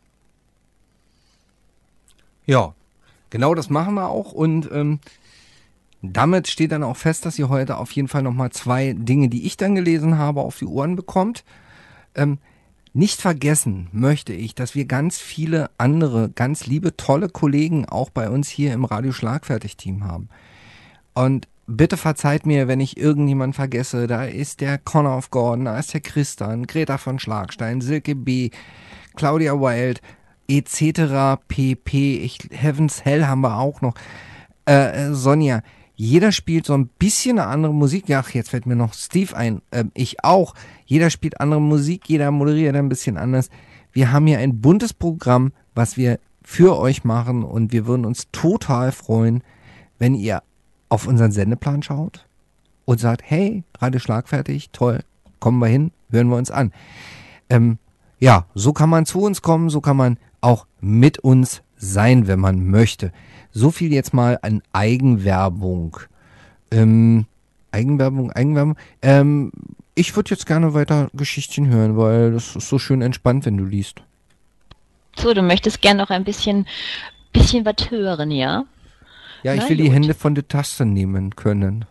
Ja, genau das machen wir auch und ähm, damit steht dann auch fest, dass ihr heute auf jeden Fall nochmal zwei Dinge, die ich dann gelesen habe, auf die Ohren bekommt. Ähm, nicht vergessen möchte ich, dass wir ganz viele andere, ganz liebe, tolle Kollegen auch bei uns hier im Radio Schlagfertig-Team haben. Und bitte verzeiht mir, wenn ich irgendjemanden vergesse. Da ist der Connor of Gordon, da ist der Christian, Greta von Schlagstein, Silke B., Claudia Wild, et cetera pp. Ich, Heavens Hell haben wir auch noch. Äh, Sonja. Jeder spielt so ein bisschen eine andere Musik. Ja, ach, jetzt fällt mir noch Steve ein. Ähm, ich auch. Jeder spielt andere Musik, jeder moderiert ein bisschen anders. Wir haben hier ein buntes Programm, was wir für euch machen und wir würden uns total freuen, wenn ihr auf unseren Sendeplan schaut und sagt, hey, Radio Schlagfertig, toll, kommen wir hin, hören wir uns an. Ähm, ja, so kann man zu uns kommen, so kann man auch mit uns sein, wenn man möchte. So viel jetzt mal an Eigenwerbung Ähm, Eigenwerbung, Eigenwerbung. Ähm, ich würde jetzt gerne weiter Geschichtchen hören, weil das ist so schön entspannt, wenn du liest. So, du möchtest gern noch ein bisschen, bisschen was hören, ja? Ja, ich Na will die gut. Hände von der Taste nehmen können.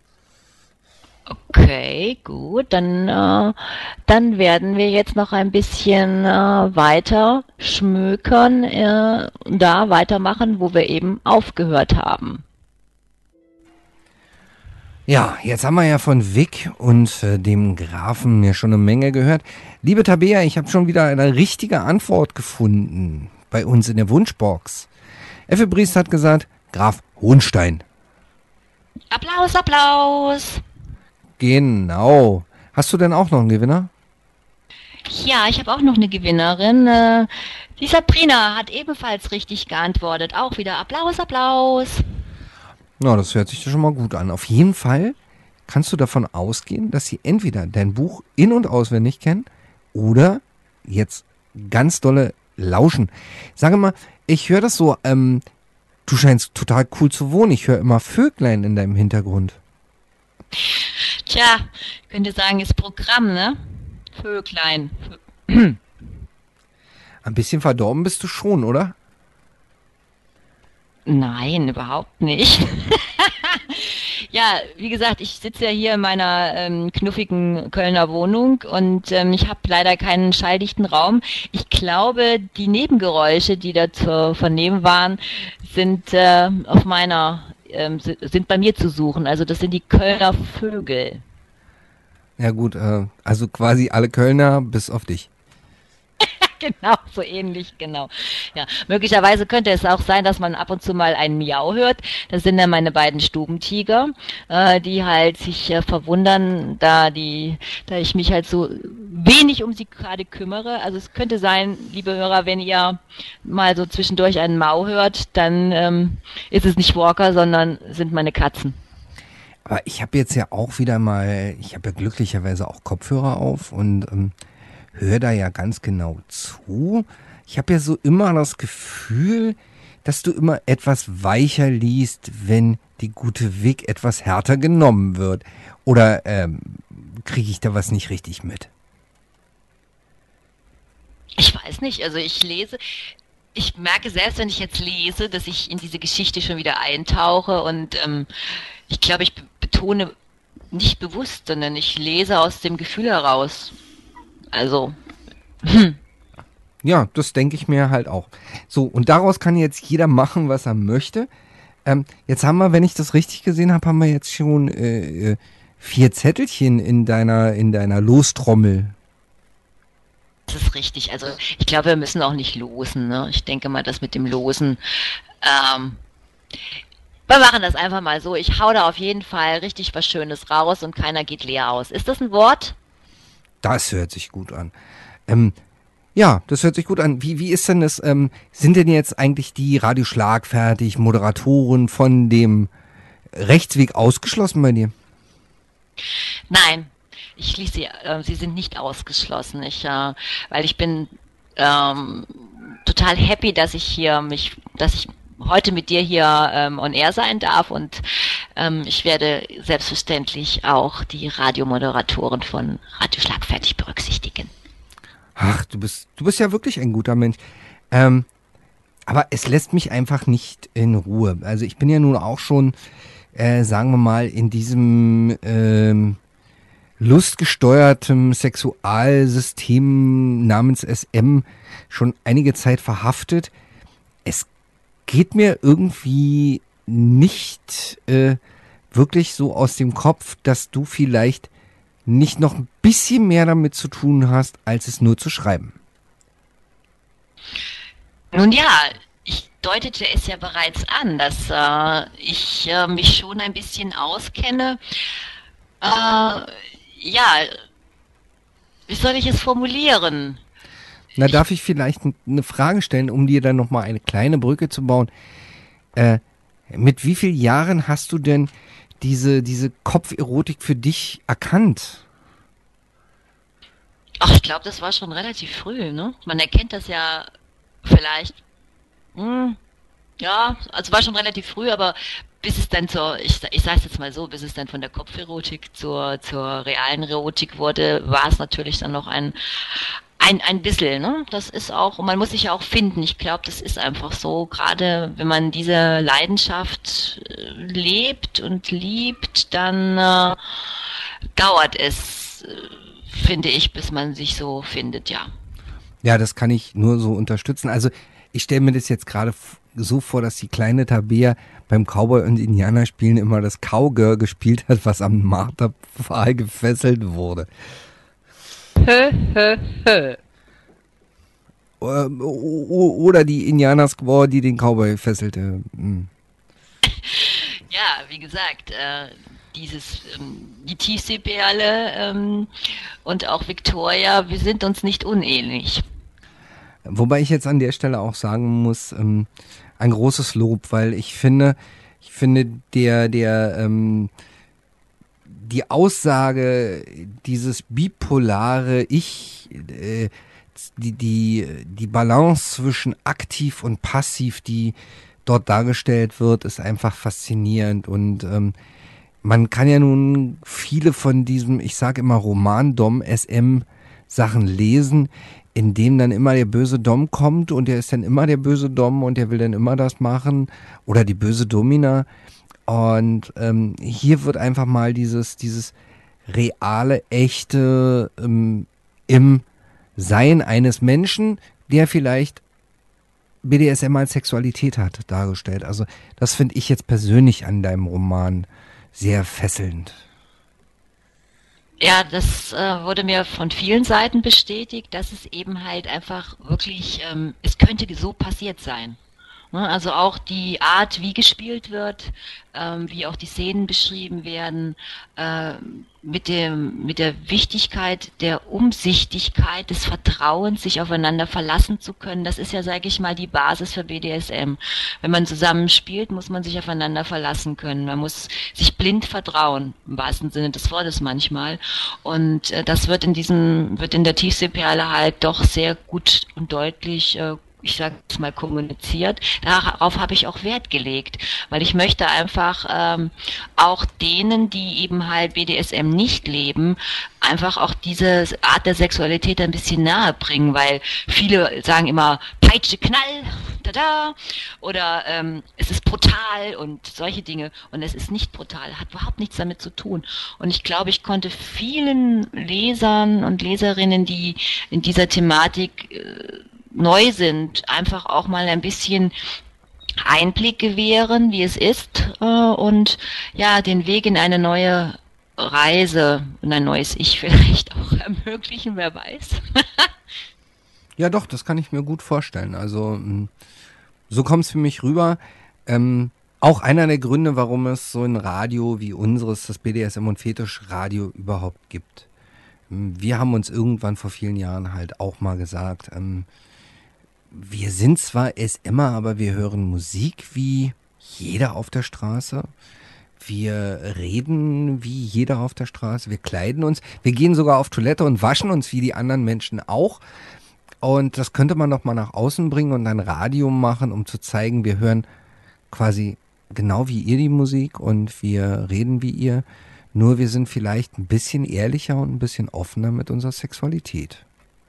Okay, gut. Dann, äh, dann werden wir jetzt noch ein bisschen äh, weiter schmökern, äh, da weitermachen, wo wir eben aufgehört haben. Ja, jetzt haben wir ja von Vic und äh, dem Grafen ja schon eine Menge gehört. Liebe Tabea, ich habe schon wieder eine richtige Antwort gefunden bei uns in der Wunschbox. Effe Briest hat gesagt, Graf Hohnstein. Applaus, Applaus. Genau. Hast du denn auch noch einen Gewinner? Ja, ich habe auch noch eine Gewinnerin. Äh, die Sabrina hat ebenfalls richtig geantwortet. Auch wieder Applaus, Applaus. Na, das hört sich ja schon mal gut an. Auf jeden Fall kannst du davon ausgehen, dass sie entweder dein Buch in- und auswendig kennen oder jetzt ganz dolle lauschen. Sage mal, ich höre das so, ähm, du scheinst total cool zu wohnen. Ich höre immer Vöglein in deinem Hintergrund. Tja, könnt ihr sagen, ist Programm, ne? Vöglein. Ein bisschen verdorben bist du schon, oder? Nein, überhaupt nicht. Ja, wie gesagt, ich sitze ja hier in meiner ähm, knuffigen Kölner Wohnung und ähm, ich habe leider keinen schalldichten Raum. Ich glaube, die Nebengeräusche, die da zu vernehmen waren, sind äh, auf meiner, ähm, si- sind bei mir zu suchen. Also das sind die Kölner Vögel. Ja gut, äh, also quasi alle Kölner bis auf dich. Genau, so ähnlich, genau. Ja, möglicherweise könnte es auch sein, dass man ab und zu mal ein Miau hört. Das sind dann meine beiden Stubentiger, äh, die halt sich äh, verwundern, da die, da ich mich halt so wenig um sie gerade kümmere. Also es könnte sein, liebe Hörer, wenn ihr mal so zwischendurch einen Mau hört, dann ähm, ist es nicht Walker, sondern sind meine Katzen. Aber ich habe jetzt ja auch wieder mal, ich habe ja glücklicherweise auch Kopfhörer auf und ähm, höre da ja ganz genau zu. Ich habe ja so immer das Gefühl, dass du immer etwas weicher liest, wenn die gute Vic etwas härter genommen wird. Oder ähm, kriege ich da was nicht richtig mit? Ich weiß nicht, also ich lese, ich merke selbst, wenn ich jetzt lese, dass ich in diese Geschichte schon wieder eintauche und ähm, ich glaube, ich be- betone nicht bewusst, sondern ich lese aus dem Gefühl heraus. Also, Ja, das denke ich mir halt auch. So, und daraus kann jetzt jeder machen, was er möchte. Ähm, jetzt haben wir, wenn ich das richtig gesehen habe, haben wir jetzt schon äh, äh, vier Zettelchen in deiner, in deiner Lostrommel. das ist richtig. Also ich glaube, wir müssen auch nicht losen. Ne? Ich denke mal, das mit dem Losen, ähm, wir machen das einfach mal so. Ich hau da auf jeden Fall richtig was Schönes raus und keiner geht leer aus. Ist das ein Wort? Das hört sich gut an. Ähm, ja, das hört sich gut an. Wie, wie ist denn das? Ähm, sind denn jetzt eigentlich die Radio Schlagfertig Moderatoren von dem Rechtsweg ausgeschlossen bei dir? Nein, ich schließe sie, äh, sie sind nicht ausgeschlossen. Ich, äh, weil ich bin ähm, total happy, dass ich hier mich, dass ich heute mit dir hier ähm, on air sein darf und ähm, ich werde selbstverständlich auch die Radiomoderatoren von Radio Schlagfertig berücksichtigen. Ach, du bist, du bist ja wirklich ein guter Mensch. Ähm, aber es lässt mich einfach nicht in Ruhe. Also ich bin ja nun auch schon, äh, sagen wir mal, in diesem ähm, lustgesteuertem Sexualsystem namens S M schon einige Zeit verhaftet. Es geht mir irgendwie nicht äh, wirklich so aus dem Kopf, dass du vielleicht nicht noch ein bisschen mehr damit zu tun hast, als es nur zu schreiben. Nun ja, ich deutete es ja bereits an, dass äh, ich äh, mich schon ein bisschen auskenne. Äh, ja, wie soll ich es formulieren? Na, darf ich vielleicht n- eine Frage stellen, um dir dann nochmal eine kleine Brücke zu bauen? Äh, mit wie vielen Jahren hast du denn diese, diese Kopferotik für dich erkannt? Ach, ich glaube, das war schon relativ früh, ne? Man erkennt das ja vielleicht. Hm, ja, also war schon relativ früh, aber bis es dann zur, ich, ich sage es jetzt mal so, bis es dann von der Kopferotik zur, zur realen Erotik wurde, war es natürlich dann noch ein, ein, ein bisschen, ne? Das ist auch, und man muss sich ja auch finden. Ich glaube, das ist einfach so, gerade wenn man diese Leidenschaft äh, lebt und liebt, dann äh, dauert es, äh, finde ich, bis man sich so findet, ja. Ja, das kann ich nur so unterstützen. Also ich stelle mir das jetzt gerade f- so vor, dass die kleine Tabea beim Cowboy- und Indianerspielen immer das Cowgirl gespielt hat, was am Marterpfahl gefesselt wurde. Hö, hö, hö. Ähm, o- o- Oder die Indianer-Squaw, die den Cowboy fesselte. Hm. Ja, wie gesagt, äh, dieses, ähm, die Tiefseeperle ähm, und auch Victoria, wir sind uns nicht unähnlich. Wobei ich jetzt an der Stelle auch sagen muss, ähm, ein großes Lob, weil ich finde, ich finde der, der, ähm, die Aussage, dieses bipolare Ich, äh, die, die, die Balance zwischen aktiv und passiv, die dort dargestellt wird, ist einfach faszinierend und ähm, man kann ja nun viele von diesem, ich sage immer Roman-Dom, S M-Sachen lesen, in dem dann immer der böse Dom kommt und der ist dann immer der böse Dom und der will dann immer das machen oder die böse Domina. Und ähm, hier wird einfach mal dieses, dieses reale, echte ähm, im Sein eines Menschen, der vielleicht B D S M als Sexualität hat, dargestellt. Also das finde ich jetzt persönlich an deinem Roman sehr fesselnd. Ja, das äh, wurde mir von vielen Seiten bestätigt, dass es eben halt einfach wirklich, ähm, es könnte so passiert sein. Ne? Also auch die Art, wie gespielt wird, ähm, wie auch die Szenen beschrieben werden, äh, mit dem, mit der Wichtigkeit der Umsichtigkeit, des Vertrauens, sich aufeinander verlassen zu können. Das ist ja, sage ich mal, die Basis für B D S M. Wenn man zusammen spielt, muss man sich aufeinander verlassen können. Man muss sich blind vertrauen, im wahrsten Sinne des Wortes manchmal. Und äh, das wird in diesem, wird in der Tiefseeperle halt doch sehr gut und deutlich äh, ich sage es mal, kommuniziert. Darauf habe ich auch Wert gelegt, weil ich möchte einfach ähm, auch denen, die eben halt B D S M nicht leben, einfach auch diese Art der Sexualität ein bisschen nahe bringen, weil viele sagen immer Peitsche, Knall, tada, oder ähm, es ist brutal und solche Dinge. Und es ist nicht brutal, hat überhaupt nichts damit zu tun. Und ich glaube, ich konnte vielen Lesern und Leserinnen, die in dieser Thematik äh, neu sind, einfach auch mal ein bisschen Einblick gewähren, wie es ist äh, und ja, den Weg in eine neue Reise und ein neues Ich vielleicht auch ermöglichen, wer weiß. Ja doch, das kann ich mir gut vorstellen. Also mh, so kommt es für mich rüber. Ähm, auch einer der Gründe, warum es so ein Radio wie unseres, das B D S M und Fetischradio überhaupt gibt. Ähm, Wir haben uns irgendwann vor vielen Jahren halt auch mal gesagt, ähm, wir sind zwar S M'er, aber wir hören Musik wie jeder auf der Straße. Wir reden wie jeder auf der Straße. Wir kleiden uns. Wir gehen sogar auf Toilette und waschen uns wie die anderen Menschen auch. Und das könnte man doch mal nach außen bringen und ein Radio machen, um zu zeigen, wir hören quasi genau wie ihr die Musik und wir reden wie ihr. Nur wir sind vielleicht ein bisschen ehrlicher und ein bisschen offener mit unserer Sexualität.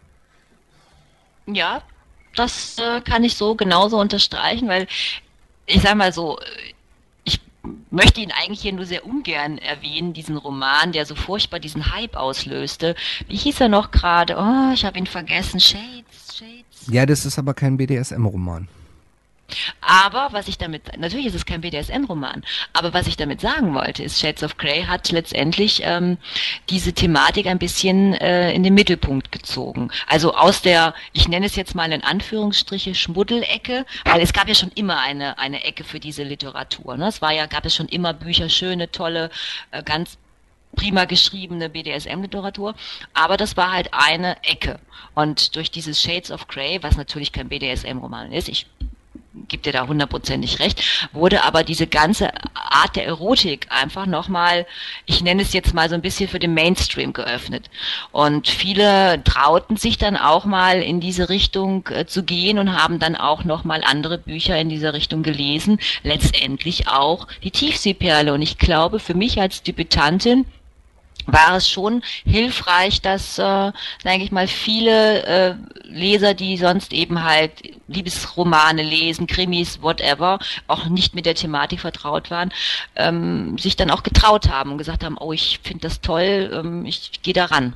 Ja, das äh, kann ich so genauso unterstreichen, weil ich sag mal so, ich möchte ihn eigentlich hier nur sehr ungern erwähnen, diesen Roman, der so furchtbar diesen Hype auslöste. Wie hieß er noch gerade? Oh, ich habe ihn vergessen. Shades, Shades. Ja, das ist aber kein B D S M-Roman. Aber was ich damit, natürlich ist es kein B D S M-Roman, aber was ich damit sagen wollte, ist, Shades of Grey hat letztendlich ähm, diese Thematik ein bisschen äh, in den Mittelpunkt gezogen. Also aus der, ich nenne es jetzt mal in Anführungsstriche, Schmuddelecke, weil es gab ja schon immer eine, eine Ecke für diese Literatur. Ne? Es war ja, gab es schon immer Bücher, schöne, tolle, äh, ganz prima geschriebene B D S M-Literatur, aber das war halt eine Ecke. Und durch dieses Shades of Grey, was natürlich kein B D S M-Roman ist, ich gebe dir da hundertprozentig recht, wurde aber diese ganze Art der Erotik einfach nochmal, ich nenne es jetzt mal so ein bisschen für den Mainstream geöffnet. Und viele trauten sich dann auch mal in diese Richtung äh, zu gehen und haben dann auch nochmal andere Bücher in dieser Richtung gelesen, letztendlich auch die Tiefseeperle. Und ich glaube, für mich als Debütantin war es schon hilfreich, dass, äh, denke ich mal, viele äh, Leser, die sonst eben halt Liebesromane lesen, Krimis, whatever, auch nicht mit der Thematik vertraut waren, ähm, sich dann auch getraut haben und gesagt haben, oh, ich finde das toll, ähm, ich, ich gehe da ran.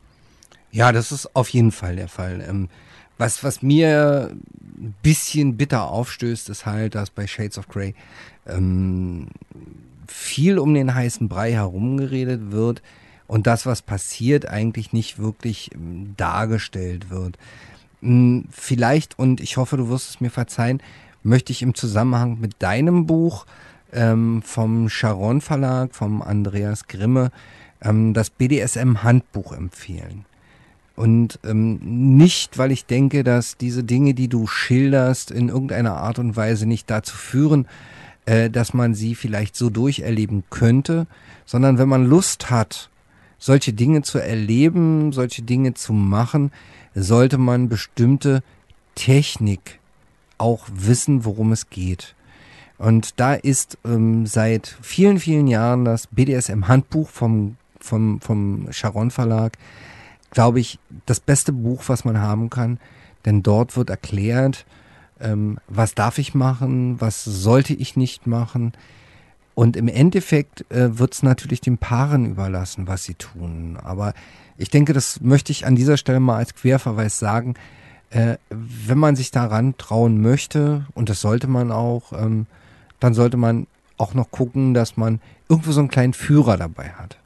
Ja, das ist auf jeden Fall der Fall. Ähm, was, was mir ein bisschen bitter aufstößt, ist halt, dass bei Shades of Grey ähm, viel um den heißen Brei herumgeredet wird und das, was passiert, eigentlich nicht wirklich ähm, dargestellt wird. Ähm, vielleicht, und ich hoffe, du wirst es mir verzeihen, möchte ich im Zusammenhang mit deinem Buch ähm, vom Charon Verlag, vom Andreas Grimme, ähm, das B D S M-Handbuch empfehlen. Und ähm, nicht, weil ich denke, dass diese Dinge, die du schilderst, in irgendeiner Art und Weise nicht dazu führen, äh, dass man sie vielleicht so durcherleben könnte, sondern wenn man Lust hat, solche Dinge zu erleben, solche Dinge zu machen, sollte man bestimmte Technik auch wissen, worum es geht. Und da ist ähm, seit vielen, vielen Jahren das B D S M-Handbuch vom, vom, vom Charon Verlag, glaube ich, das beste Buch, was man haben kann, denn dort wird erklärt, ähm, was darf ich machen, was sollte ich nicht machen. Und im Endeffekt äh, wird es natürlich den Paaren überlassen, was sie tun. Aber ich denke, das möchte ich an dieser Stelle mal als Querverweis sagen, äh, wenn man sich daran trauen möchte, und das sollte man auch, ähm, dann sollte man auch noch gucken, dass man irgendwo so einen kleinen Führer dabei hat.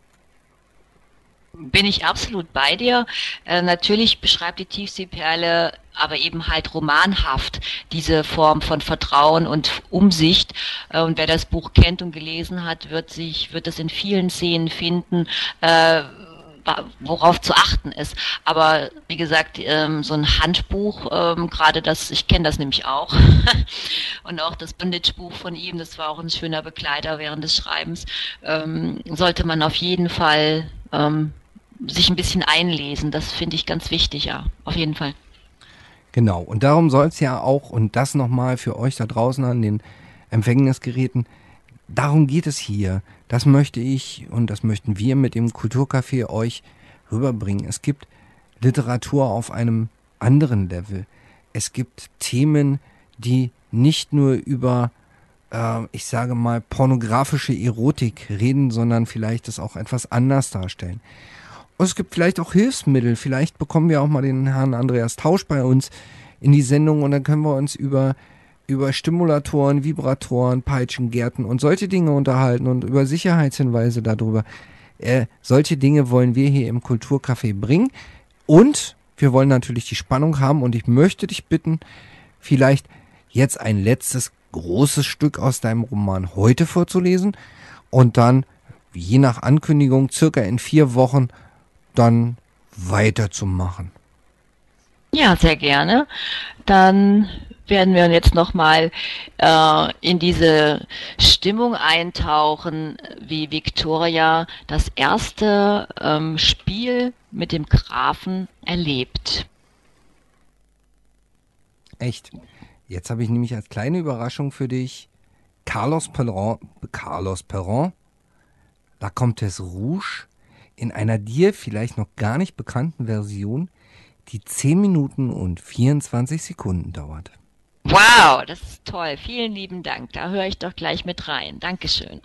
Bin ich absolut bei dir. Äh, natürlich beschreibt die Tiefseeperle aber eben halt romanhaft diese Form von Vertrauen und Umsicht. Äh, und wer das Buch kennt und gelesen hat, wird sich, wird es in vielen Szenen finden, äh, worauf zu achten ist. Aber wie gesagt, ähm, so ein Handbuch, ähm, gerade das, ich kenne das nämlich auch, und auch das Bondage-Buch von ihm, das war auch ein schöner Begleiter während des Schreibens, ähm, sollte man auf jeden Fall ähm, sich ein bisschen einlesen. Das finde ich ganz wichtig, ja, auf jeden Fall. Genau, und darum soll es ja auch, und das nochmal für euch da draußen an den Empfängnisgeräten, darum geht es hier. Das möchte ich und das möchten wir mit dem Kulturcafé euch rüberbringen. Es gibt Literatur auf einem anderen Level. Es gibt Themen, die nicht nur über, äh, ich sage mal, pornografische Erotik reden, sondern vielleicht das auch etwas anders darstellen. Und es gibt vielleicht auch Hilfsmittel. Vielleicht bekommen wir auch mal den Herrn Andreas Tausch bei uns in die Sendung und dann können wir uns über über Stimulatoren, Vibratoren, Peitschen, Gärten und solche Dinge unterhalten und über Sicherheitshinweise darüber. Äh, solche Dinge wollen wir hier im Kulturcafé bringen und wir wollen natürlich die Spannung haben und ich möchte dich bitten, vielleicht jetzt ein letztes großes Stück aus deinem Roman heute vorzulesen und dann, je nach Ankündigung, circa in vier Wochen dann weiterzumachen. Ja, sehr gerne. Dann werden wir jetzt nochmal äh, in diese Stimmung eintauchen, wie Victoria das erste ähm, Spiel mit dem Grafen erlebt. Echt? Jetzt habe ich nämlich als kleine Überraschung für dich Carlos Perron, Carlos Perron, La Comtesse Rouge, in einer dir vielleicht noch gar nicht bekannten Version, die zehn Minuten und vierundzwanzig Sekunden dauert. Wow, das ist toll. Vielen lieben Dank. Da höre ich doch gleich mit rein. Dankeschön.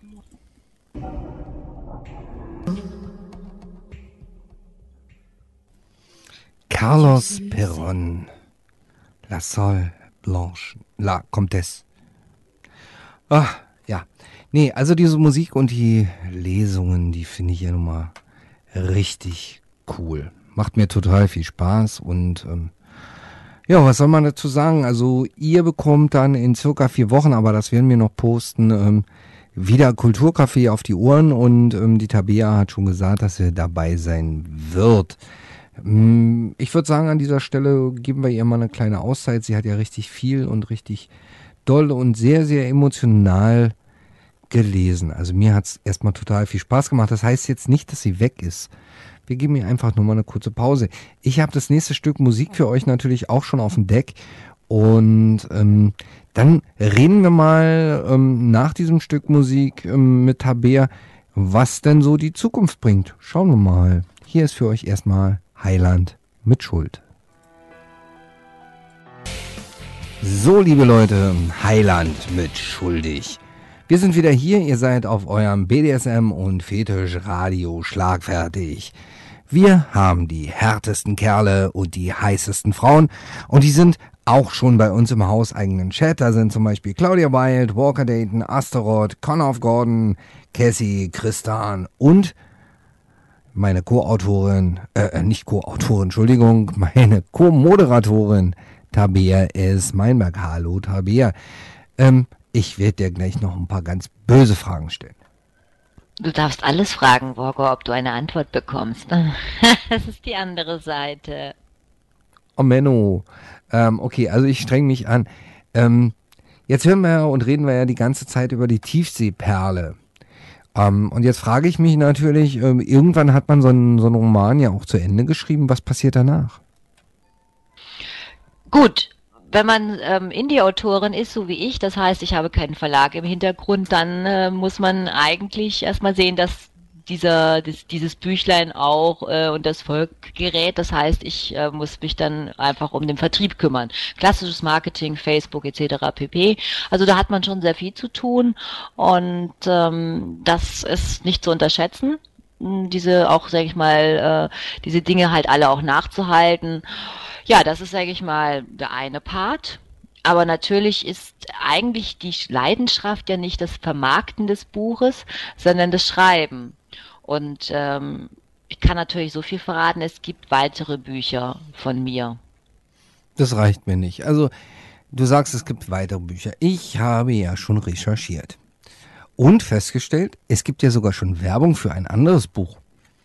Carlos Perron, La Sol Blanche, La Comtesse. Ach, ja. Nee, also diese Musik und die Lesungen, die finde ich ja nun mal richtig cool. Macht mir total viel Spaß und ähm, ja, was soll man dazu sagen? Also ihr bekommt dann in circa vier Wochen, aber das werden wir noch posten, ähm, wieder Kulturcafé auf die Ohren und ähm, die Tabea hat schon gesagt, dass sie dabei sein wird. Ähm, ich würde sagen, an dieser Stelle geben wir ihr mal eine kleine Auszeit. Sie hat ja richtig viel und richtig doll und sehr, sehr emotional gelesen. Also mir hat es erstmal total viel Spaß gemacht. Das heißt jetzt nicht, dass sie weg ist. Wir geben ihr einfach nur mal eine kurze Pause. Ich habe das nächste Stück Musik für euch natürlich auch schon auf dem Deck. Und ähm, dann reden wir mal ähm, nach diesem Stück Musik ähm, mit Tabea, was denn so die Zukunft bringt. Schauen wir mal. Hier ist für euch erstmal Heiland mit Schuld. So, liebe Leute, Heiland mit Schuldig. Wir sind wieder hier, ihr seid auf eurem B D S M und Fetisch-Radio schlagfertig. Wir haben die härtesten Kerle und die heißesten Frauen und die sind auch schon bei uns im hauseigenen Chat. Da sind zum Beispiel Claudia Wild, Walker Dayton, Astaroth, Connor of Gordon, Cassie, Christan und meine Co-Autorin, äh, nicht Co-Autorin, Entschuldigung, meine Co-Moderatorin Tabea S. Meinberg. Hallo Tabea. Ähm, ich werde dir gleich noch ein paar ganz böse Fragen stellen. Du darfst alles fragen, Walker, ob du eine Antwort bekommst. Das ist die andere Seite. Oh Menno. Ähm, okay, also ich streng mich an. Ähm, jetzt hören wir ja und reden wir ja die ganze Zeit über die Tiefseeperle. Ähm, und jetzt frage ich mich natürlich, ähm, irgendwann hat man so einen, so einen Roman ja auch zu Ende geschrieben. Was passiert danach? Gut, wenn man ähm, Indie-Autorin ist, so wie ich, das heißt, ich habe keinen Verlag im Hintergrund, dann äh, muss man eigentlich erstmal sehen, dass dieser, das, dieses Büchlein auch äh, und das Volk gerät. Das heißt, ich äh, muss mich dann einfach um den Vertrieb kümmern. Klassisches Marketing, Facebook et cetera pp. Also da hat man schon sehr viel zu tun und ähm, das ist nicht zu unterschätzen. Diese auch, sage ich mal, äh, diese Dinge halt alle auch nachzuhalten. Ja, das ist, sage ich mal, der eine Part. Aber natürlich ist eigentlich die Leidenschaft ja nicht das Vermarkten des Buches, sondern das Schreiben. Und ähm, ich kann natürlich so viel verraten, es gibt weitere Bücher von mir. Das reicht mir nicht. Also, du sagst, es gibt weitere Bücher. Ich habe ja schon recherchiert und festgestellt, es gibt ja sogar schon Werbung für ein anderes Buch.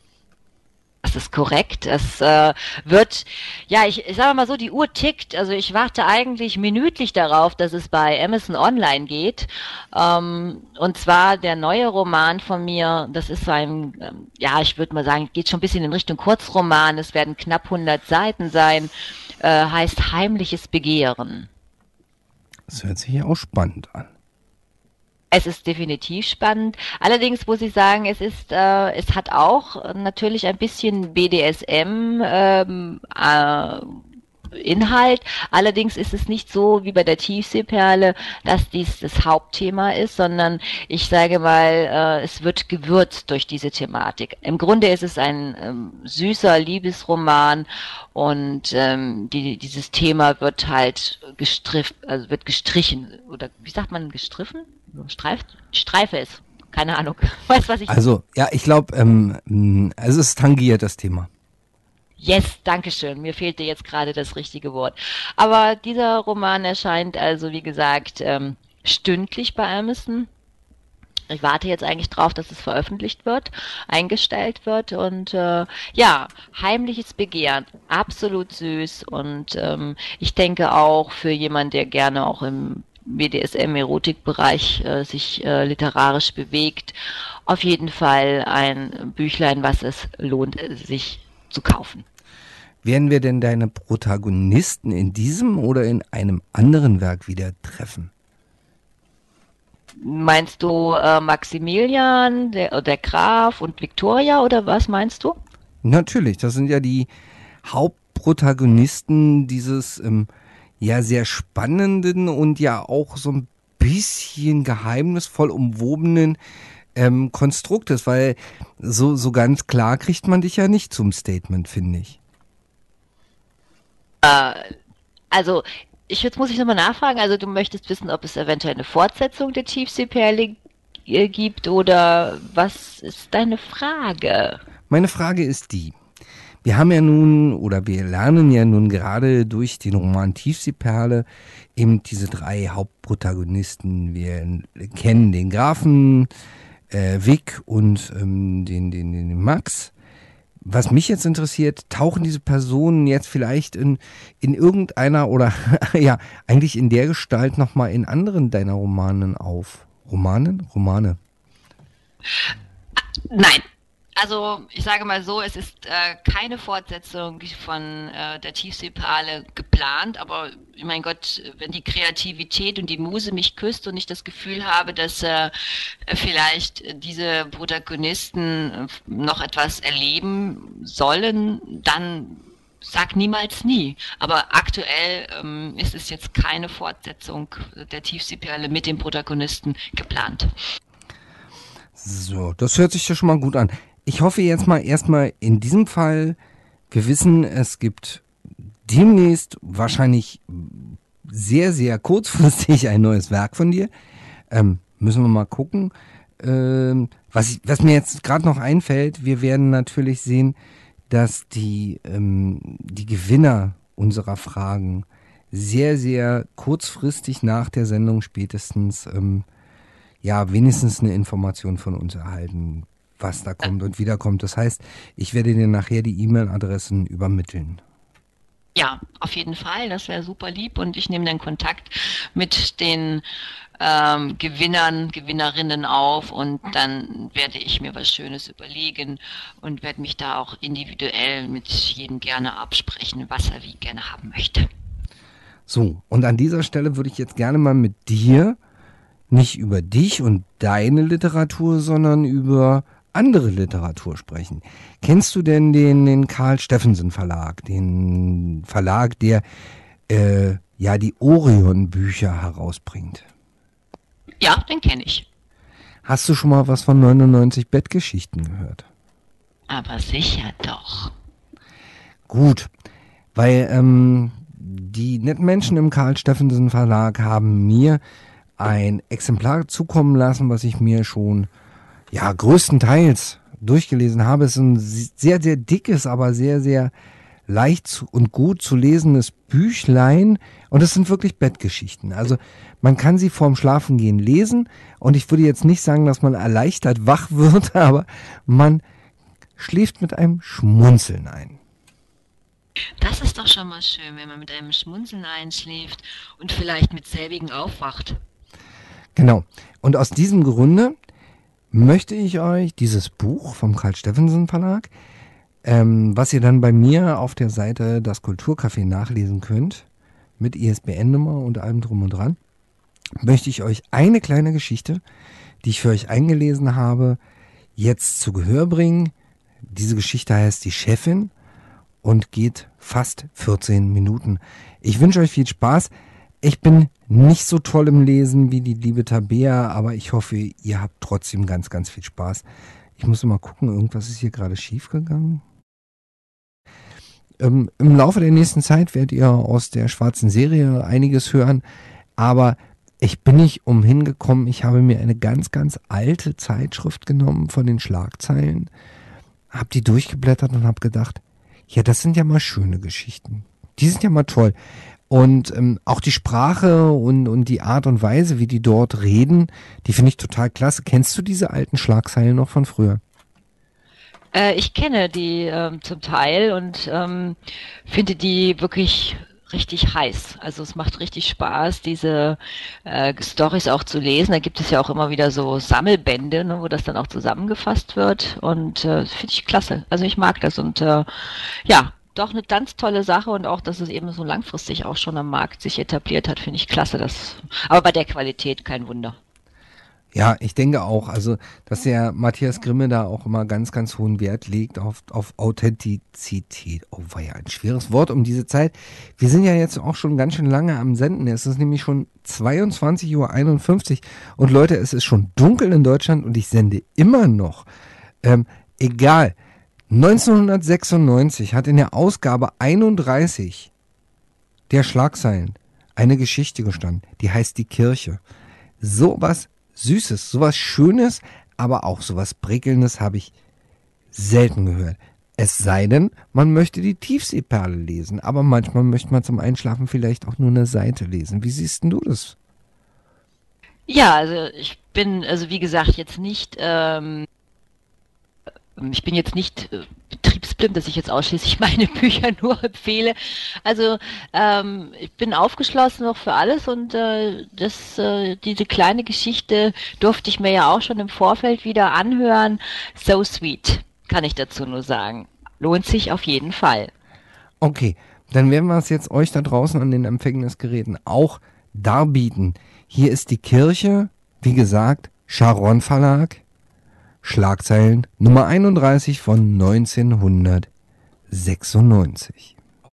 Das ist korrekt. Es äh, wird, ja, ich, ich sage mal so, die Uhr tickt. Also ich warte eigentlich minütlich darauf, dass es bei Amazon Online geht. Ähm, und zwar der neue Roman von mir, das ist so ein, ähm, ja, ich würde mal sagen, geht schon ein bisschen in Richtung Kurzroman. Es werden knapp hundert Seiten sein. Äh, heißt Heimliches Begehren. Das hört sich ja auch spannend an. Es ist definitiv spannend. Allerdings muss ich sagen, es ist, äh, es hat auch natürlich ein bisschen B D S M ähm, äh, Inhalt. Allerdings ist es nicht so wie bei der Tiefseeperle, dass dies das Hauptthema ist, sondern ich sage mal, äh, es wird gewürzt durch diese Thematik. Im Grunde ist es ein ähm, süßer Liebesroman und ähm, die, dieses Thema wird halt gestriffen, also wird gestrichen oder wie sagt man gestriffen? Streift? Streife es. Keine Ahnung. Weißt was ich... Also, ja, ich glaube, ähm, es ist tangiert, das Thema. Yes, dankeschön. Mir fehlte jetzt gerade das richtige Wort. Aber dieser Roman erscheint also, wie gesagt, ähm, stündlich bei Amazon. Ich warte jetzt eigentlich drauf, dass es veröffentlicht wird, eingestellt wird und äh, ja, Heimliches Begehren, absolut süß und ähm, ich denke auch für jemanden, der gerne auch im B D S M-Erotikbereich äh, sich äh, literarisch bewegt, auf jeden Fall ein Büchlein, was es lohnt, äh, sich zu kaufen. Werden wir denn deine Protagonisten in diesem oder in einem anderen Werk wieder treffen? Meinst du äh, Maximilian, der, der Graf und Victoria oder was meinst du? Natürlich, das sind ja die Hauptprotagonisten dieses ähm, ja sehr spannenden und ja auch so ein bisschen geheimnisvoll umwobenen ähm, Konstruktes, weil so, so ganz klar kriegt man dich ja nicht zum Statement, finde ich. Äh, also, ich, jetzt muss ich nochmal nachfragen, also du möchtest wissen, ob es eventuell eine Fortsetzung der Tiefseeperle äh, gibt oder was ist deine Frage? Meine Frage ist die: Wir haben ja nun, oder wir lernen ja nun gerade durch den Roman Tiefseeperle eben diese drei Hauptprotagonisten. Wir kennen den Grafen, äh, Vic und ähm, den, den, den Max. was mich jetzt interessiert, tauchen diese Personen jetzt vielleicht in, in irgendeiner oder ja, eigentlich in der Gestalt nochmal in anderen deiner Romanen auf? Romanen? Romane? Nein. Also ich sage mal so, es ist äh, keine Fortsetzung von äh, der Tiefseeperle geplant, aber mein Gott, wenn die Kreativität und die Muse mich küsst und ich das Gefühl habe, dass äh, vielleicht diese Protagonisten äh, noch etwas erleben sollen, dann sag niemals nie. Aber aktuell ähm, ist es jetzt keine Fortsetzung der Tiefseeperle mit dem Protagonisten geplant. So, das hört sich ja schon mal gut an. Ich hoffe jetzt mal erstmal in diesem Fall, wir wissen, es gibt demnächst wahrscheinlich sehr, sehr kurzfristig ein neues Werk von dir. Ähm, müssen wir mal gucken. Ähm, was, ich, was mir jetzt gerade noch einfällt, wir werden natürlich sehen, dass die, ähm, die Gewinner unserer Fragen sehr, sehr kurzfristig nach der Sendung spätestens ähm, ja, wenigstens eine Information von uns erhalten, was da kommt und wieder kommt. Das heißt, ich werde dir nachher die E-Mail-Adressen übermitteln. Ja, auf jeden Fall, das wäre super lieb und ich nehme dann Kontakt mit den ähm, Gewinnern, Gewinnerinnen auf und dann werde ich mir was Schönes überlegen und werde mich da auch individuell mit jedem gerne absprechen, was er wie gerne haben möchte. So, und an dieser Stelle würde ich jetzt gerne mal mit dir nicht über dich und deine Literatur, sondern über andere Literatur sprechen. Kennst du denn den, den Karl Steffensen Verlag, den Verlag, der äh, ja die Orion-Bücher herausbringt? Ja, den kenne ich. Hast du schon mal was von neunundneunzig Bettgeschichten gehört? Aber sicher doch. Gut, weil ähm, die netten Menschen im Karl Steffensen Verlag haben mir ein Exemplar zukommen lassen, was ich mir schon ja größtenteils durchgelesen habe. Es ist ein sehr, sehr dickes, aber sehr, sehr leicht und gut zu lesendes Büchlein. Und es sind wirklich Bettgeschichten. Also man kann sie vorm Schlafengehen lesen. Und ich würde jetzt nicht sagen, dass man erleichtert wach wird, aber man schläft mit einem Schmunzeln ein. Das ist doch schon mal schön, wenn man mit einem Schmunzeln einschläft und vielleicht mit selbigen aufwacht. Genau. Und aus diesem Grunde möchte ich euch dieses Buch vom Karl Steffensen Verlag, ähm, was ihr dann bei mir auf der Seite das Kulturcafé nachlesen könnt, mit I S B N-Nummer und allem drum und dran, möchte ich euch eine kleine Geschichte, die ich für euch eingelesen habe, jetzt zu Gehör bringen. Diese Geschichte heißt Die Chefin und geht fast vierzehn Minuten. Ich wünsche euch viel Spaß. Ich bin nicht so toll im Lesen wie die liebe Tabea, aber ich hoffe, ihr habt trotzdem ganz, ganz viel Spaß. Ich muss mal gucken, irgendwas ist hier gerade schief gegangen. Ähm, Im Laufe der nächsten Zeit werdet ihr aus der schwarzen Serie einiges hören, aber ich bin nicht umhin gekommen. Ich habe mir eine ganz, ganz alte Zeitschrift genommen von den Schlagzeilen, habe die durchgeblättert und habe gedacht, ja, das sind ja mal schöne Geschichten. Die sind ja mal toll. Und ähm, auch die Sprache und, und die Art und Weise, wie die dort reden, die finde ich total klasse. Kennst du diese alten Schlagzeilen noch von früher? Äh, ich kenne die ähm, zum Teil und ähm, finde die wirklich richtig heiß. Also es macht richtig Spaß, diese äh, Storys auch zu lesen. Da gibt es ja auch immer wieder so Sammelbände, ne, wo das dann auch zusammengefasst wird. Und äh, das finde ich klasse. Also ich mag das und äh, ja, doch eine ganz tolle Sache und auch, dass es eben so langfristig auch schon am Markt sich etabliert hat, finde ich klasse. Das, aber bei der Qualität kein Wunder. Ja, ich denke auch, also, dass der Matthias Grimme da auch immer ganz, ganz hohen Wert legt auf, auf Authentizität. Oh, war ja ein schweres Wort um diese Zeit. Wir sind ja jetzt auch schon ganz schön lange am Senden. Es ist nämlich schon zweiundzwanzig Uhr einundfünfzig und Leute, es ist schon dunkel in Deutschland und ich sende immer noch. Ähm, egal. neunzehnhundertsechsundneunzig hat in der Ausgabe einunddreißig der Schlagzeilen eine Geschichte gestanden, die heißt Die Kirche. Sowas Süßes, sowas Schönes, aber auch sowas Prickelndes habe ich selten gehört. Es sei denn, man möchte die Tiefseeperle lesen, aber manchmal möchte man zum Einschlafen vielleicht auch nur eine Seite lesen. Wie siehst denn du das? Ja, also ich bin, also wie gesagt, jetzt nicht, ähm, ich bin jetzt nicht äh, stimmt, dass ich jetzt ausschließlich meine Bücher nur empfehle. Also ähm, ich bin aufgeschlossen noch für alles und äh, das, äh, diese kleine Geschichte durfte ich mir ja auch schon im Vorfeld wieder anhören. So sweet, kann ich dazu nur sagen. Lohnt sich auf jeden Fall. Okay, dann werden wir es jetzt euch da draußen an den Empfängnisgeräten auch darbieten. Hier ist die Kirche, wie gesagt, Charon Verlag, Schlagzeilen Nummer einunddreißig von neunzehnhundertsechsundneunzig.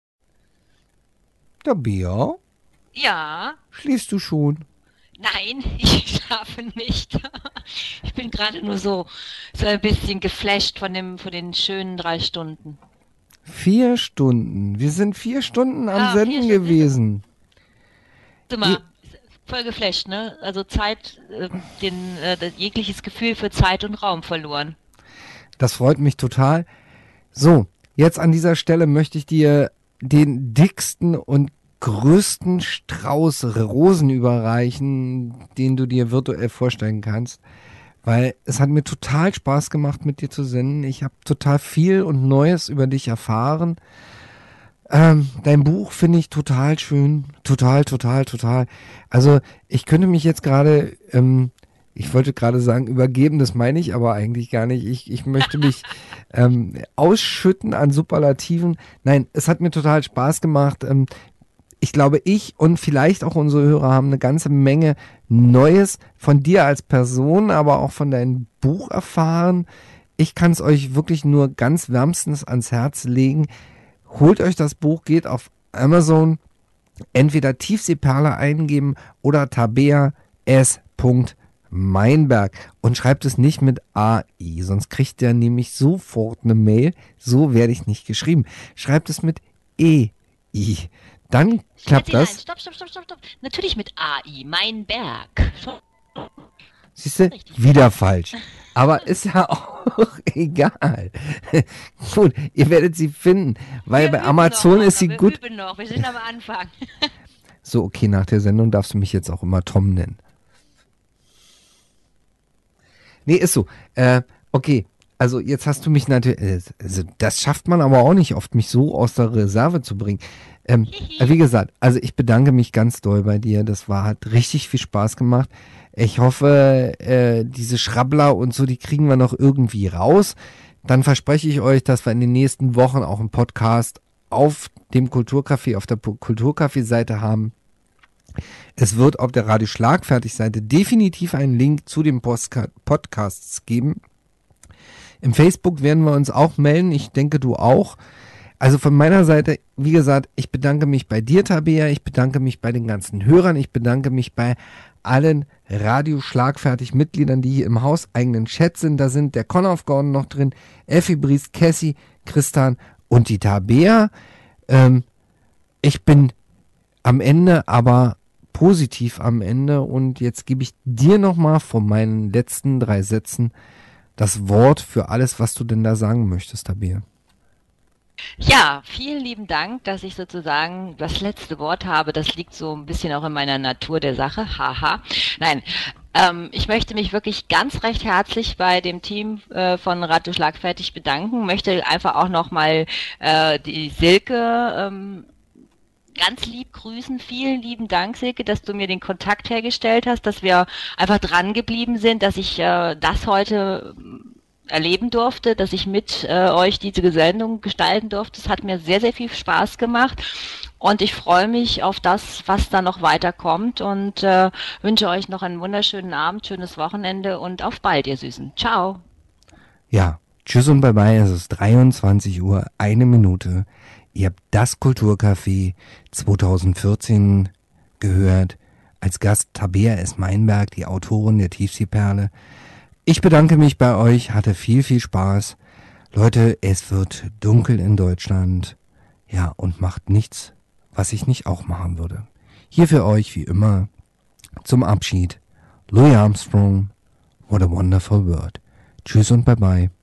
Tabea? Ja. Schläfst du schon? Nein, ich schlafe nicht. Ich bin gerade nur so, so ein bisschen geflasht von dem, von den schönen drei Stunden. Vier Stunden. Wir sind vier Stunden am Ja, Senden vier Stunden. gewesen. Immer voll geflasht, ne? Also Zeit, äh, den, äh, das, jegliches Gefühl für Zeit und Raum verloren. Das freut mich total. So, jetzt an dieser Stelle möchte ich dir den dicksten und größten Strauß Rosen überreichen, den du dir virtuell vorstellen kannst. Weil es hat mir total Spaß gemacht, mit dir zu senden. Ich habe total viel und Neues über dich erfahren. Ähm, dein Buch finde ich total schön. Total, total, total. Also ich könnte mich jetzt gerade, ähm, ich wollte gerade sagen, übergeben, das meine ich aber eigentlich gar nicht. Ich, ich möchte mich ähm, ausschütten an Superlativen. Nein, es hat mir total Spaß gemacht. Ähm, ich glaube, ich und vielleicht auch unsere Hörer haben eine ganze Menge Neues von dir als Person, aber auch von deinem Buch erfahren. Ich kann es euch wirklich nur ganz wärmstens ans Herz legen. Holt euch das Buch, geht auf Amazon, entweder Tiefseeperle eingeben oder Tabea S. Meinberg und schreibt es nicht mit A I, sonst kriegt ihr nämlich sofort eine Mail. So werde ich nicht geschrieben. Schreibt es mit E I. Dann klappt das. Nein, stopp, stopp, stopp, stopp, stopp. Natürlich mit A I, Meinberg. Siehst du, wieder falsch. Aber ist ja auch egal. Gut, ihr werdet sie finden, weil wir bei Amazon noch, ist sie wir gut. Wir üben noch, wir sind am Anfang. So, okay, nach der Sendung darfst du mich jetzt auch immer Tom nennen. Nee, ist so. Äh, okay, also jetzt hast du mich natürlich, äh, also das schafft man aber auch nicht oft, mich so aus der Reserve zu bringen. Ähm, wie gesagt, also ich bedanke mich ganz doll bei dir. Das war, hat richtig viel Spaß gemacht. Ich hoffe, äh, diese Schrabbler und so, die kriegen wir noch irgendwie raus. Dann verspreche ich euch, dass wir in den nächsten Wochen auch einen Podcast auf dem Kulturcafé, auf der Kulturcafé-Seite haben. Es wird auf der Radio Schlagfertig-Seite definitiv einen Link zu den Postka- Podcasts geben. Im Facebook werden wir uns auch melden. Ich denke, du auch. Also von meiner Seite, wie gesagt, ich bedanke mich bei dir, Tabea. Ich bedanke mich bei den ganzen Hörern. Ich bedanke mich bei allen Radio Schlagfertig-Mitgliedern, die hier im hauseigenen Chat sind. Da sind der Conor Gordon noch drin, Effi Bries, Cassie, Christian und die Tabea. Ähm, ich bin am Ende aber positiv am Ende und jetzt gebe ich dir nochmal von meinen letzten drei Sätzen das Wort für alles, was du denn da sagen möchtest, Tabea. Ja, vielen lieben Dank, dass ich sozusagen das letzte Wort habe. Das liegt so ein bisschen auch in meiner Natur der Sache. Haha. Nein, ähm, ich möchte mich wirklich ganz recht herzlich bei dem Team äh, von Radio Schlagfertig bedanken. Möchte einfach auch nochmal äh, die Silke ähm, ganz lieb grüßen. Vielen lieben Dank, Silke, dass du mir den Kontakt hergestellt hast, dass wir einfach dran geblieben sind, dass ich äh, das heute erleben durfte, dass ich mit äh, euch diese Sendung gestalten durfte. Es hat mir sehr, sehr viel Spaß gemacht und ich freue mich auf das, was da noch weiterkommt und äh, wünsche euch noch einen wunderschönen Abend, schönes Wochenende und auf bald, ihr Süßen. Ciao. Ja, tschüss und bye bye. Es ist dreiundzwanzig Uhr, eine Minute. Ihr habt das Kulturcafé zwanzig vierzehn gehört. Als Gast Tabea S. Meinberg, die Autorin der Tiefseeperle. Ich bedanke mich bei euch, hatte viel, viel Spaß. Leute, es wird dunkel in Deutschland. Ja, und macht nichts, was ich nicht auch machen würde. Hier für euch, wie immer, zum Abschied, Louis Armstrong, What a Wonderful World. Tschüss und bye bye.